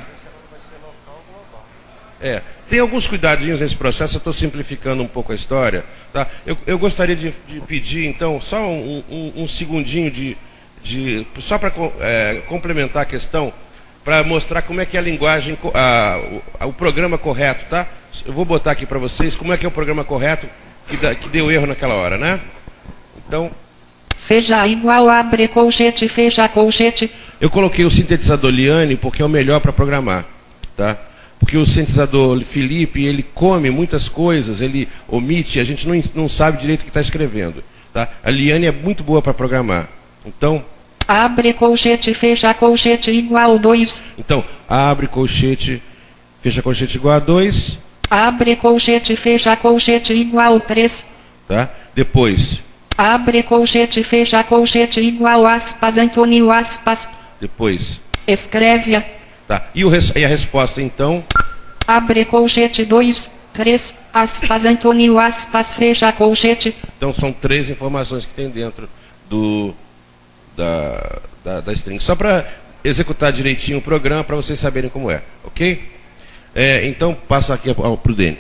Tem alguns cuidadinhos nesse processo, eu estou simplificando um pouco a história. Tá? Eu gostaria de pedir, então, só um segundinho só para complementar a questão, para mostrar como é que é a linguagem, o programa correto, tá? Eu vou botar aqui para vocês como é que é o programa correto que deu erro naquela hora, né? Então... Seja igual, abre colchete, fecha colchete. Eu coloquei o sintetizador Liane porque é o melhor para programar, tá? Porque o sintetizador Felipe, ele come muitas coisas, ele omite, a gente não sabe direito o que está escrevendo, tá? A Liane é muito boa para programar. Então... Abre colchete, fecha colchete igual 2. Então, abre colchete, fecha colchete igual a 2. Abre colchete, fecha colchete igual 3. Tá? Depois. Abre colchete, fecha colchete igual aspas, Antônio aspas. Depois. Escreve-a. Tá. E a resposta, então? Abre colchete 2, 3, aspas, Antônio aspas, fecha colchete. Então, são 3 informações que tem dentro da string. Só para executar direitinho o programa, para vocês saberem como é. Ok? Então, passo aqui para o Dene.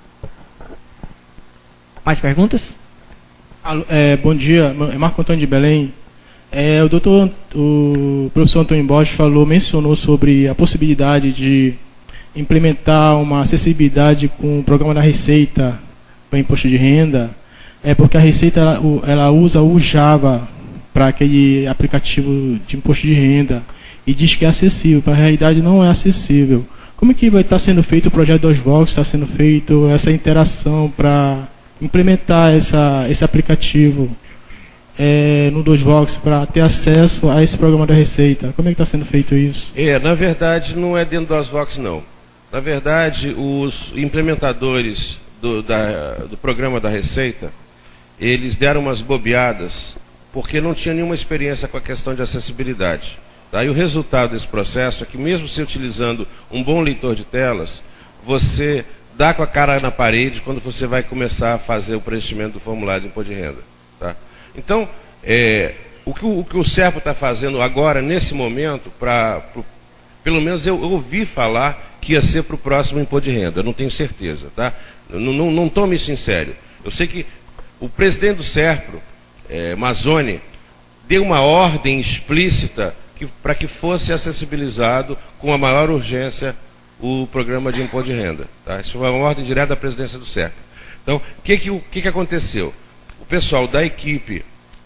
Mais perguntas? Bom dia, é Marco Antônio de Belém. O professor Antônio Borges mencionou sobre a possibilidade de implementar uma acessibilidade com o programa da Receita para imposto de renda, porque a Receita ela usa o Java para aquele aplicativo de imposto de renda e diz que é acessível, mas na realidade não é acessível. Como é que vai estar sendo feito o projeto DOSVox, está sendo feito essa interação para implementar esse aplicativo no DOSVox para ter acesso a esse programa da Receita? Como é que está sendo feito isso? Na verdade, não é dentro do DOSVox, não. Na verdade, os implementadores do programa da Receita, eles deram umas bobeadas porque não tinha nenhuma experiência com a questão de acessibilidade. Tá? E o resultado desse processo é que, mesmo se utilizando um bom leitor de telas, você dá com a cara na parede quando você vai começar a fazer o preenchimento do formulário de imposto de renda. Tá? Então, o que o SERPRO está fazendo agora, nesse momento, pelo menos eu ouvi falar que ia ser para o próximo imposto de renda, eu não tenho certeza. Tá? Não tome isso em sério. Eu sei que o presidente do SERPRO, Mazzoni, deu uma ordem explícita para que fosse acessibilizado com a maior urgência o programa de imposto de renda. Tá? Isso foi uma ordem direta da presidência do SERPRO. Então, o que aconteceu? O pessoal da equipe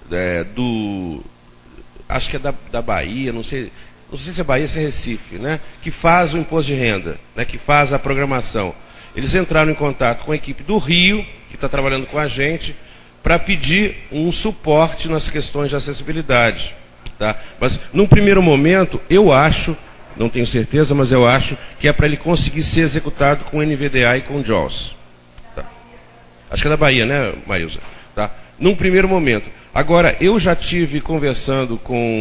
acho que é da Bahia, não sei se é Bahia ou se é Recife, né, que faz o imposto de renda, né, que faz a programação. Eles entraram em contato com a equipe do Rio, que está trabalhando com a gente, para pedir um suporte nas questões de acessibilidade. Tá? Mas, num primeiro momento, eu acho, não tenho certeza, mas eu acho que é para ele conseguir ser executado com NVDA e com JAWS. Tá? Acho que é da Bahia, né, Maísa? Tá? Num primeiro momento. Agora, eu já tive conversando com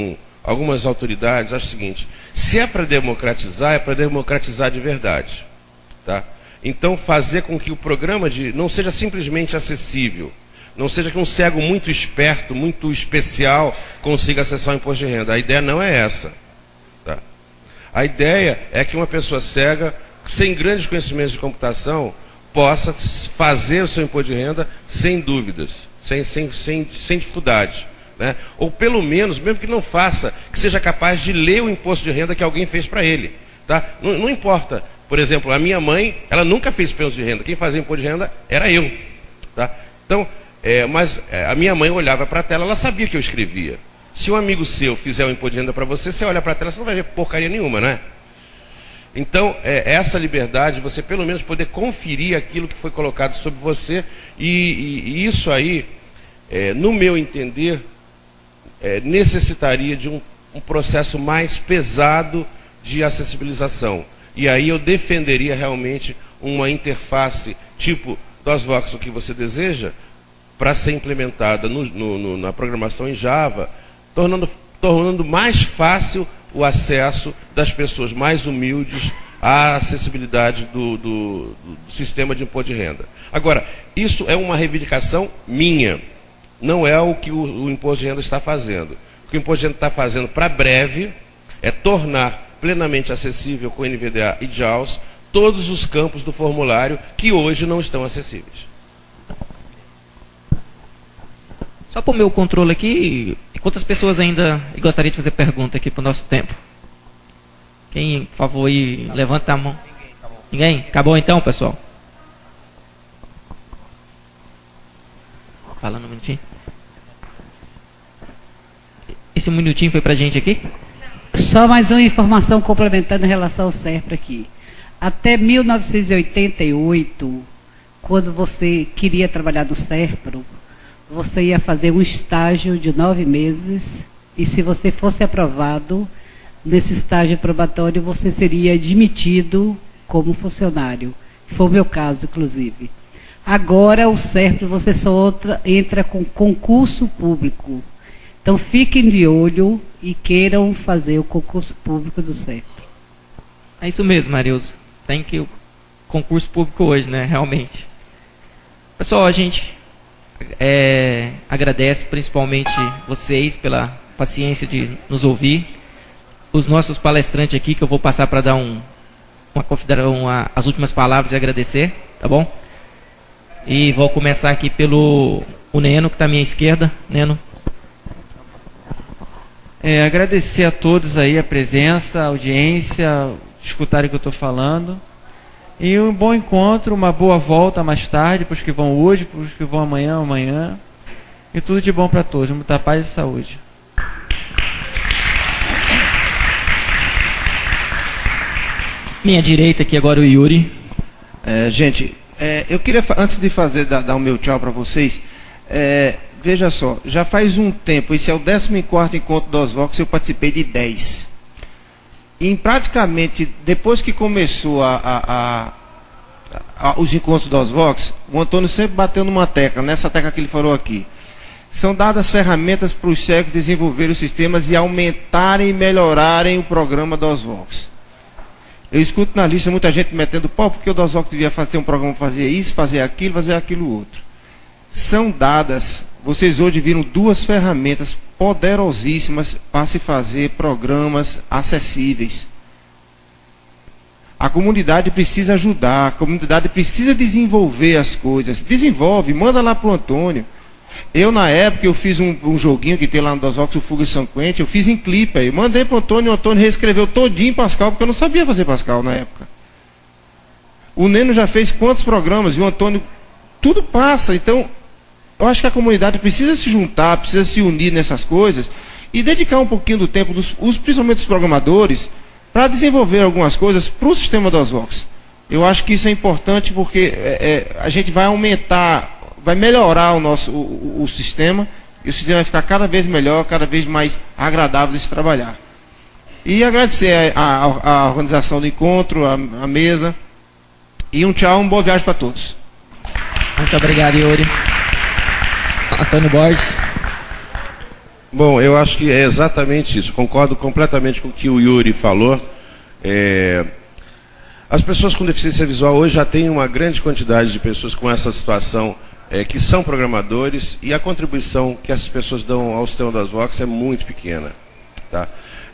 algumas autoridades acham o seguinte: se é para democratizar de verdade. Tá? Então, fazer com que o programa não seja simplesmente acessível, não seja que um cego muito esperto, muito especial, consiga acessar o imposto de renda. A ideia não é essa. Tá? A ideia é que uma pessoa cega, sem grandes conhecimentos de computação, possa fazer o seu imposto de renda sem dúvidas, sem dificuldade. Né? Ou pelo menos, mesmo que não faça, que seja capaz de ler o imposto de renda que alguém fez para ele. Tá? Não importa. Por exemplo, a minha mãe, ela nunca fez imposto de renda. Quem fazia imposto de renda era eu. Tá? Então, mas a minha mãe olhava para a tela, ela sabia que eu escrevia. Se um amigo seu fizer um imposto de renda para você, você olha para a tela, você não vai ver porcaria nenhuma, não é? Então, essa liberdade, você pelo menos poder conferir aquilo que foi colocado sobre você, e isso aí, no meu entender, necessitaria de um processo mais pesado de acessibilização. E aí eu defenderia realmente uma interface tipo DOSVox, o que você deseja, para ser implementada na programação em Java, tornando mais fácil o acesso das pessoas mais humildes à acessibilidade do sistema de imposto de renda. Agora, isso é uma reivindicação minha, não é o que o imposto de renda está fazendo. O que o imposto de renda está fazendo para breve é tornar plenamente acessível com NVDA e JAWS todos os campos do formulário que hoje não estão acessíveis. Só para o meu controle aqui, quantas pessoas ainda gostariam de fazer pergunta aqui para o nosso tempo? Quem, por favor, aí, levanta a mão. Ninguém? Acabou então, pessoal? Falando um minutinho. Esse minutinho foi para a gente aqui? Só mais uma informação complementando em relação ao SERPRO aqui. Até 1988, quando você queria trabalhar no SERPRO, você ia fazer um estágio de 9 meses e se você fosse aprovado nesse estágio probatório, você seria admitido como funcionário. Foi o meu caso, inclusive. Agora, o SERPRO, você só entra com concurso público. Então, fiquem de olho e queiram fazer o concurso público do SERPRO. É isso mesmo, Marilza. Tem que o concurso público hoje, né? Realmente. Pessoal, a gente agradece principalmente vocês pela paciência de nos ouvir. Os nossos palestrantes aqui, que eu vou passar para dar as últimas palavras e agradecer, tá bom? E vou começar aqui pelo Neno, que está à minha esquerda. Neno. Agradecer a todos aí a presença, a audiência, escutarem o que eu estou falando. E um bom encontro, uma boa volta mais tarde, para os que vão hoje, para os que vão amanhã. E tudo de bom para todos. Muita paz e saúde. Minha direita aqui agora o Yuri. Gente, eu queria, antes de dar o meu tchau para vocês, veja só, já faz um tempo, esse é o 14º encontro do DOSVox, eu participei de 10. E praticamente, depois que começou os encontros do DOSVox, o Antônio sempre bateu numa tecla, nessa tecla que ele falou aqui. São dadas ferramentas para os cegos desenvolverem os sistemas e aumentarem e melhorarem o programa DOSVox. Eu escuto na lista muita gente metendo pau, porque o DOSVox devia ter um programa para fazer isso, fazer aquilo outro. São dadas, vocês hoje viram 2 ferramentas poderosíssimas para se fazer programas acessíveis. A comunidade precisa ajudar, a comunidade precisa desenvolver as coisas. Desenvolve, manda lá para o Antônio. Eu, na época, eu fiz um joguinho que tem lá no DOSVox, o Fuga São Quentin, eu fiz em clipe aí. Mandei para o Antônio reescreveu todinho em Pascal, porque eu não sabia fazer Pascal na época. O Neno já fez quantos programas, e o Antônio, tudo passa. Então, eu acho que a comunidade precisa se juntar, precisa se unir nessas coisas e dedicar um pouquinho do tempo, principalmente dos programadores, para desenvolver algumas coisas para o sistema DOSVox. Eu acho que isso é importante porque a gente vai aumentar, vai melhorar o sistema, e o sistema vai ficar cada vez melhor, cada vez mais agradável de se trabalhar. E agradecer a organização do encontro, a mesa, e um tchau, uma boa viagem para todos. Muito obrigado, Yuri. Antônio Borges. Bom, eu acho que é exatamente isso. Concordo completamente com o que o Yuri falou. As pessoas com deficiência visual hoje já têm uma grande quantidade de pessoas com essa situação que são programadores, e a contribuição que essas pessoas dão ao sistema das Vox é muito pequena. Tá?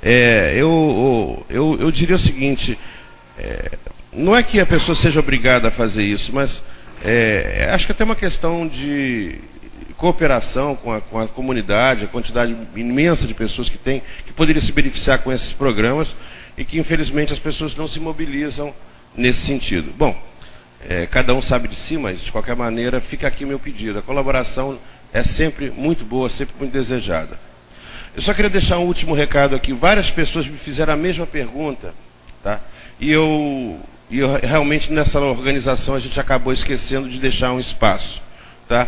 Eu diria o seguinte, não é que a pessoa seja obrigada a fazer isso, mas acho que até uma questão de cooperação com a comunidade, a quantidade imensa de pessoas que poderiam se beneficiar com esses programas, e que infelizmente as pessoas não se mobilizam nesse sentido. Bom, cada um sabe de si, mas de qualquer maneira fica aqui o meu pedido. A colaboração é sempre muito boa, sempre muito desejada. Eu só queria deixar um último recado aqui. Várias pessoas me fizeram a mesma pergunta, tá? E eu realmente nessa organização a gente acabou esquecendo de deixar um espaço, tá?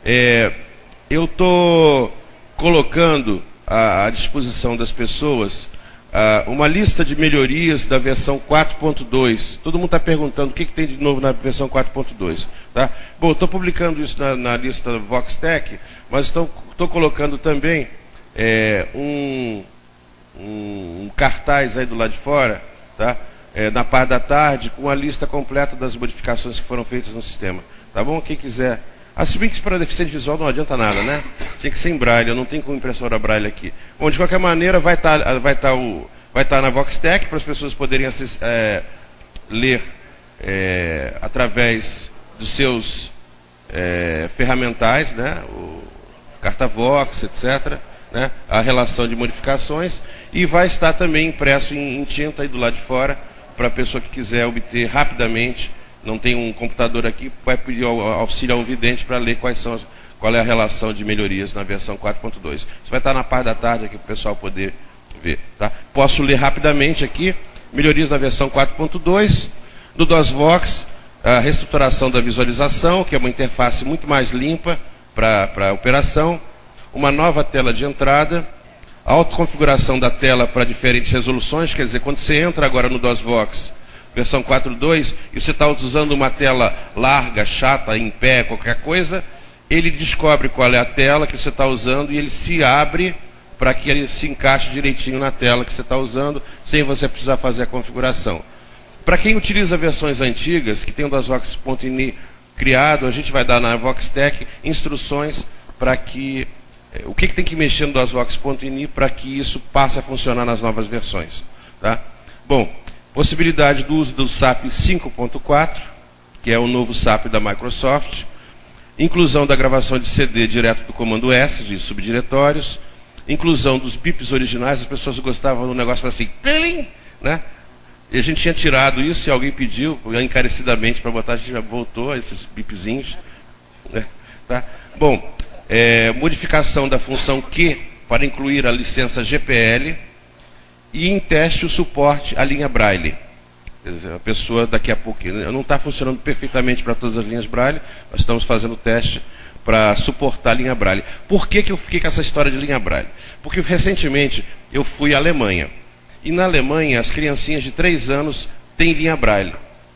Eu estou colocando à disposição das pessoas uma lista de melhorias da versão 4.2. Todo mundo está perguntando o que tem de novo na versão 4.2. Tá? Bom, estou publicando isso na lista VoxTech, mas estou colocando também um cartaz aí do lado de fora, tá? Na parte da tarde, com a lista completa das modificações que foram feitas no sistema. Tá bom? Quem quiser. Se bem que para deficiente visual não adianta nada, né? Tinha que ser em braille, eu não tenho com impressora braille aqui. Bom, de qualquer maneira, vai estar na VoxTech para as pessoas poderem ler através dos seus ferramentais, né? O CartaVox, etc., né? A relação de modificações, e vai estar também impresso em tinta aí do lado de fora, para a pessoa que quiser obter rapidamente. Não tem um computador aqui, vai pedir auxílio a um vidente para ler qual é a relação de melhorias na versão 4.2. Isso vai estar na parte da tarde aqui para o pessoal poder ver. Tá? Posso ler rapidamente aqui, melhorias na versão 4.2, do DOSVox, a reestruturação da visualização, que é uma interface muito mais limpa para a operação, uma nova tela de entrada, a autoconfiguração da tela para diferentes resoluções, quer dizer, quando você entra agora no DOSVox, versão 4.2, e você está usando uma tela larga, chata, em pé, qualquer coisa, ele descobre qual é a tela que você está usando e ele se abre para que ele se encaixe direitinho na tela que você está usando, sem você precisar fazer a configuração. Para quem utiliza versões antigas, que tem o DOSVox.ini criado, a gente vai dar na VoxTech instruções para que o que tem que mexer no DOSVox.ini para que isso passe a funcionar nas novas versões. Tá? Bom, possibilidade do uso do SAP 5.4, que é o novo SAP da Microsoft. Inclusão da gravação de CD direto do comando S, de subdiretórios. Inclusão dos bips originais. As pessoas gostavam do negócio assim, né? E a gente tinha tirado isso e alguém pediu encarecidamente para botar, a gente já voltou a esses bipzinhos. Né? Tá? Bom, modificação da função Q para incluir a licença GPL. E em teste o suporte à linha Braille. Quer dizer, a pessoa daqui a pouco não está funcionando perfeitamente para todas as linhas Braille, nós estamos fazendo teste para suportar a linha Braille. Por que eu fiquei com essa história de linha Braille? Porque recentemente eu fui à Alemanha. E na Alemanha as criancinhas de 3 anos têm linha Braille.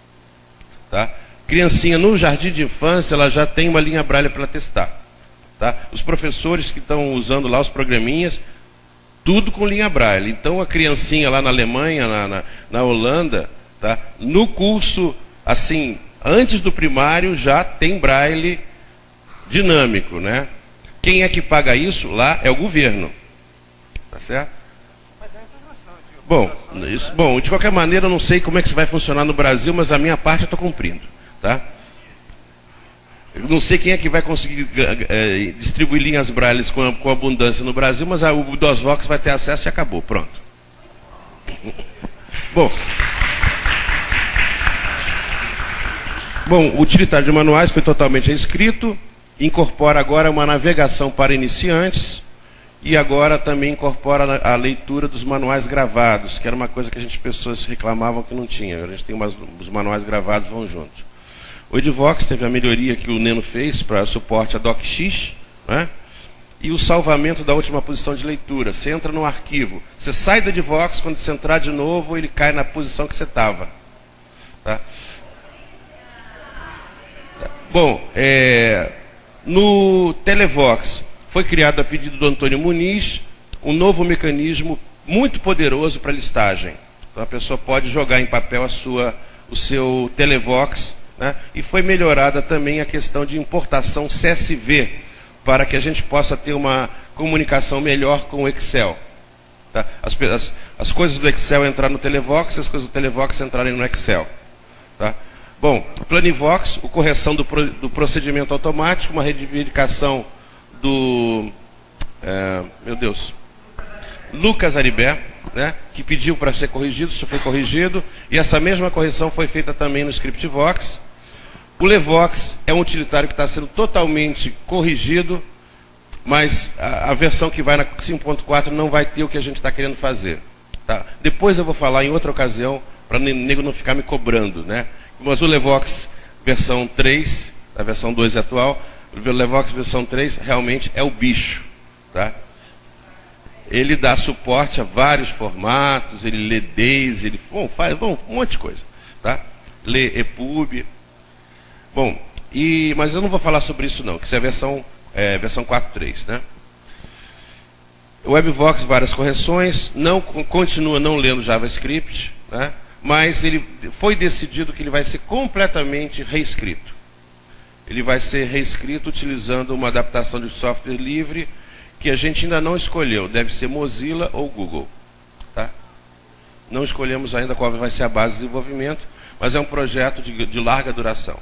Tá? Criancinha no jardim de infância, ela já tem uma linha Braille para testar. Tá? Os professores que estão usando lá os programinhas, tudo com linha Braille. Então a criancinha lá na Alemanha, na Holanda, tá? No curso, assim, antes do primário já tem Braille dinâmico, né? Quem é que paga isso lá é o governo. Tá certo? Bom, de qualquer maneira eu não sei como é que isso vai funcionar no Brasil, mas a minha parte eu estou cumprindo. Tá? Eu não sei quem é que vai conseguir distribuir linhas Braille com abundância no Brasil, mas o DOSVox vai ter acesso e acabou. Pronto. Bom, o utilitário de manuais foi totalmente reescrito, incorpora agora uma navegação para iniciantes e agora também incorpora a leitura dos manuais gravados, que era uma coisa que as pessoas reclamavam que não tinha. A gente tem os manuais gravados vão juntos. O Edvox teve a melhoria que o Neno fez para suporte a DocX, né? E o salvamento da última posição de leitura. Você entra no arquivo, você sai do Edvox, quando você entrar de novo, ele cai na posição que você estava. Tá? Bom, no Televox Foi criado a pedido do Antônio Muniz um novo mecanismo muito poderoso para listagem. Então a pessoa pode jogar em papel o seu Televox, né? E foi melhorada também a questão de importação CSV, para que a gente possa ter uma comunicação melhor com o Excel. Tá? As coisas do Excel entrarem no Televox, as coisas do Televox entrarem no Excel. Tá? Bom, Planivox, a correção do procedimento automático, uma reivindicação do... Lucas Aribé, né, que pediu para ser corrigido, isso foi corrigido, e essa mesma correção foi feita também no ScriptVox. O Levox é um utilitário que está sendo totalmente corrigido, mas a versão que vai na 5.4 não vai ter o que a gente está querendo fazer. Tá? Depois eu vou falar em outra ocasião, para o nego não ficar me cobrando. Né? Mas o Levox versão 3, a versão 2 é atual, o Levox versão 3 realmente é o bicho. Tá? Ele dá suporte a vários formatos, ele lê DAISY, ele faz um monte de coisa. Tá? Lê EPUB. Bom, mas eu não vou falar sobre isso não, que isso é versão 4.3. Né? O WebVox, várias correções, continua não lendo JavaScript, né? Mas ele foi decidido que ele vai ser completamente reescrito. Ele vai ser reescrito utilizando uma adaptação de software livre, que a gente ainda não escolheu, deve ser Mozilla ou Google. Tá? Não escolhemos ainda qual vai ser a base de desenvolvimento, mas é um projeto de larga duração.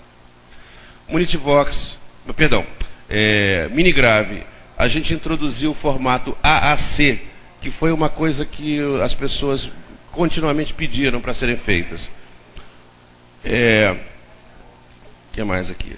Minigrave, a gente introduziu o formato AAC, que foi uma coisa que as pessoas continuamente pediram para serem feitas. O que mais aqui?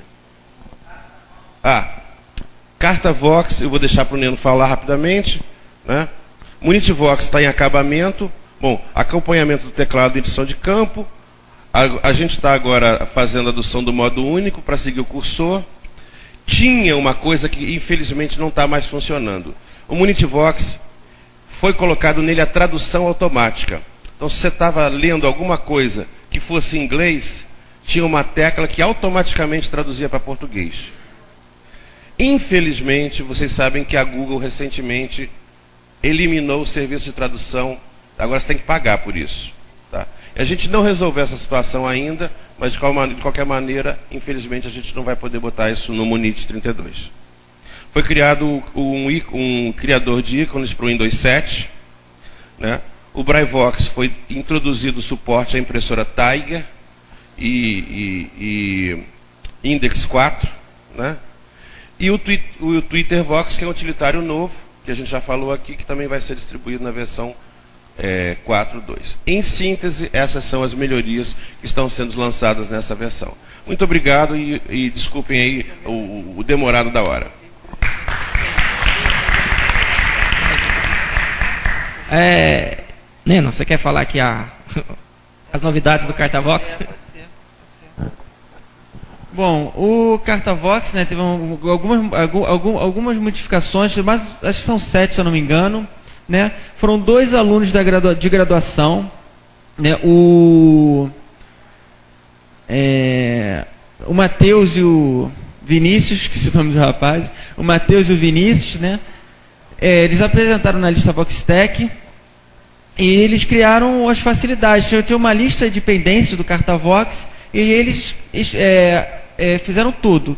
CartaVox, eu vou deixar para o Neno falar rapidamente. Né? MunityVox está em acabamento. Bom, acompanhamento do teclado de edição de campo. A gente está agora fazendo a adoção do modo único para seguir o cursor. Tinha uma coisa que infelizmente não está mais funcionando. O MunityVox foi colocado nele a tradução automática. Então, se você estava lendo alguma coisa que fosse em inglês, tinha uma tecla que automaticamente traduzia para português. Infelizmente, vocês sabem que a Google recentemente eliminou o serviço de tradução. Agora você tem que pagar por isso. Tá? E a gente não resolveu essa situação ainda, mas de qualquer maneira, infelizmente, a gente não vai poder botar isso no Munity 32. Foi criado um criador de ícones para o Windows 7. Né? O BrailleVox foi introduzido o suporte à impressora Tiger e Index 4. Né? E o TwitterVox, que é um utilitário novo, que a gente já falou aqui, que também vai ser distribuído na versão 4.2. Em síntese, essas são as melhorias que estão sendo lançadas nessa versão. Muito obrigado e desculpem aí o demorado da hora. Neno, você quer falar aqui as novidades do CartaVox? Bom, o CartaVox, né, teve algumas modificações, mas acho que são 7, se eu não me engano. Né? Foram 2 alunos de graduação, né? O Matheus e o Vinícius, que é o nome do rapaz, o Matheus e o Vinícius, né? Eles apresentaram na lista VoxTech e eles criaram as facilidades. Tinha uma lista de pendências do CartaVox e eles fizeram tudo,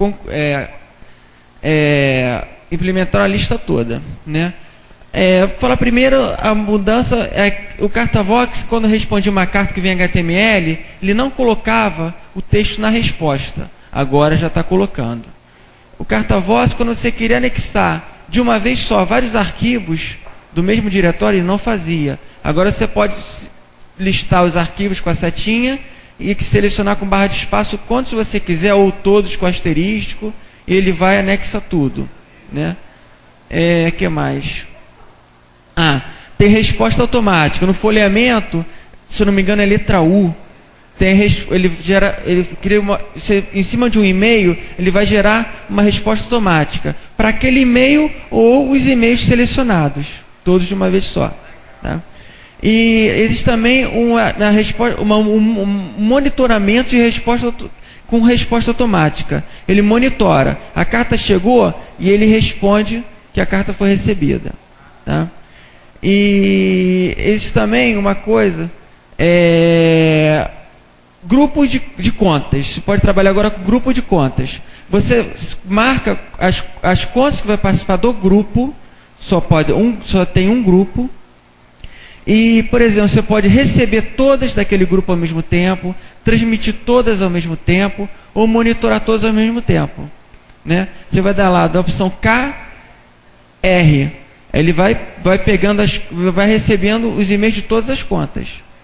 implementaram a lista toda, né? Falar primeiro, a mudança o CartaVox, quando respondia uma carta que vinha em HTML, ele não colocava o texto na resposta. Agora já está colocando. O CartaVox, quando você queria anexar de uma vez só vários arquivos do mesmo diretório, ele não fazia. Agora você pode listar os arquivos com a setinha e selecionar com barra de espaço quantos você quiser, ou todos com asterístico, e ele vai anexa tudo. Né? Que mais? Tem resposta automática. No folheamento, se eu não me engano, é letra U. Ele cria em cima de um e-mail, ele vai gerar uma resposta automática para aquele e-mail ou os e-mails selecionados, todos de uma vez só. Tá? E existe também um monitoramento de resposta com resposta automática. Ele monitora. A carta chegou e ele responde que a carta foi recebida. Tá? E existe também uma coisa, grupo de contas. Você pode trabalhar agora com grupo de contas. Você marca as contas que vai participar do grupo, só tem um grupo. E, por exemplo, você pode receber todas daquele grupo ao mesmo tempo, transmitir todas ao mesmo tempo, ou monitorar todas ao mesmo tempo. Né? Você vai dar lá da opção KR. Ele vai pegando vai recebendo os e-mails de todas as contas.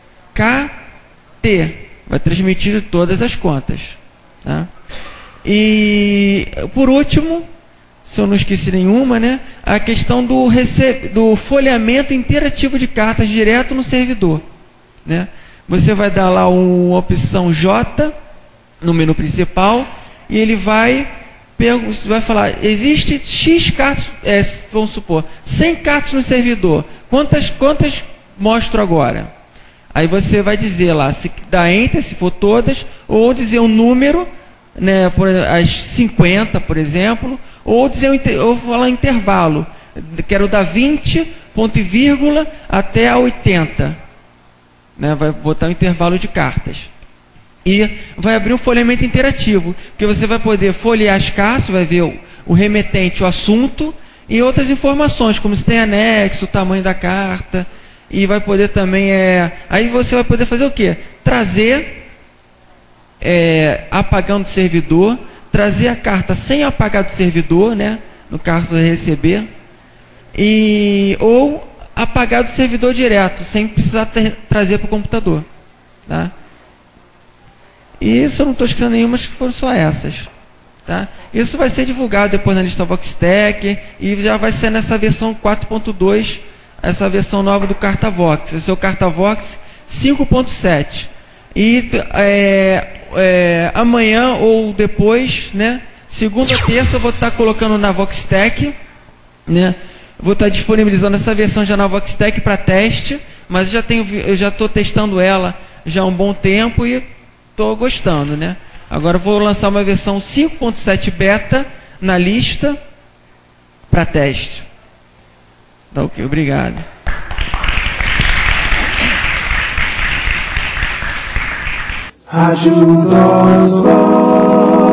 KT vai transmitir todas as contas. Tá? E por último, se eu não esqueci nenhuma, né, a questão do folheamento interativo de cartas direto no servidor. Né? Você vai dar lá uma opção J no menu principal e ele vai falar, existe X cartas, vamos supor, 100 cartas no servidor. Quantas mostro agora? Aí você vai dizer lá, se dá Enter, se for todas, ou dizer um número, né, as 50, por exemplo, ou falar intervalo. Quero dar 20, ponto e vírgula, até a 80. Né, vai botar um intervalo de cartas. E vai abrir um folheamento interativo, que você vai poder folhear as cartas, vai ver o remetente, o assunto, e outras informações, como se tem anexo, o tamanho da carta, e vai poder também, aí você vai poder fazer o quê? Trazer, apagando do servidor, trazer a carta sem apagar do servidor, né, no caso de receber, ou apagar do servidor direto, sem precisar trazer para o computador. Tá? E isso eu não estou esquecendo nenhuma, mas foram só essas. Tá? Isso vai ser divulgado depois na lista VoxTech e já vai ser nessa versão 4.2, essa versão nova do CartaVox. Vai ser o CartaVox 5.7. E amanhã ou depois, né, segunda ou terça, eu vou estar colocando na VoxTech, né, vou estar disponibilizando essa versão já na VoxTech para teste, mas eu já estou testando ela já há um bom tempo e estou gostando, né? Agora vou lançar uma versão 5.7 beta na lista para teste. Tá ok, obrigado. Rádio DOS VOX.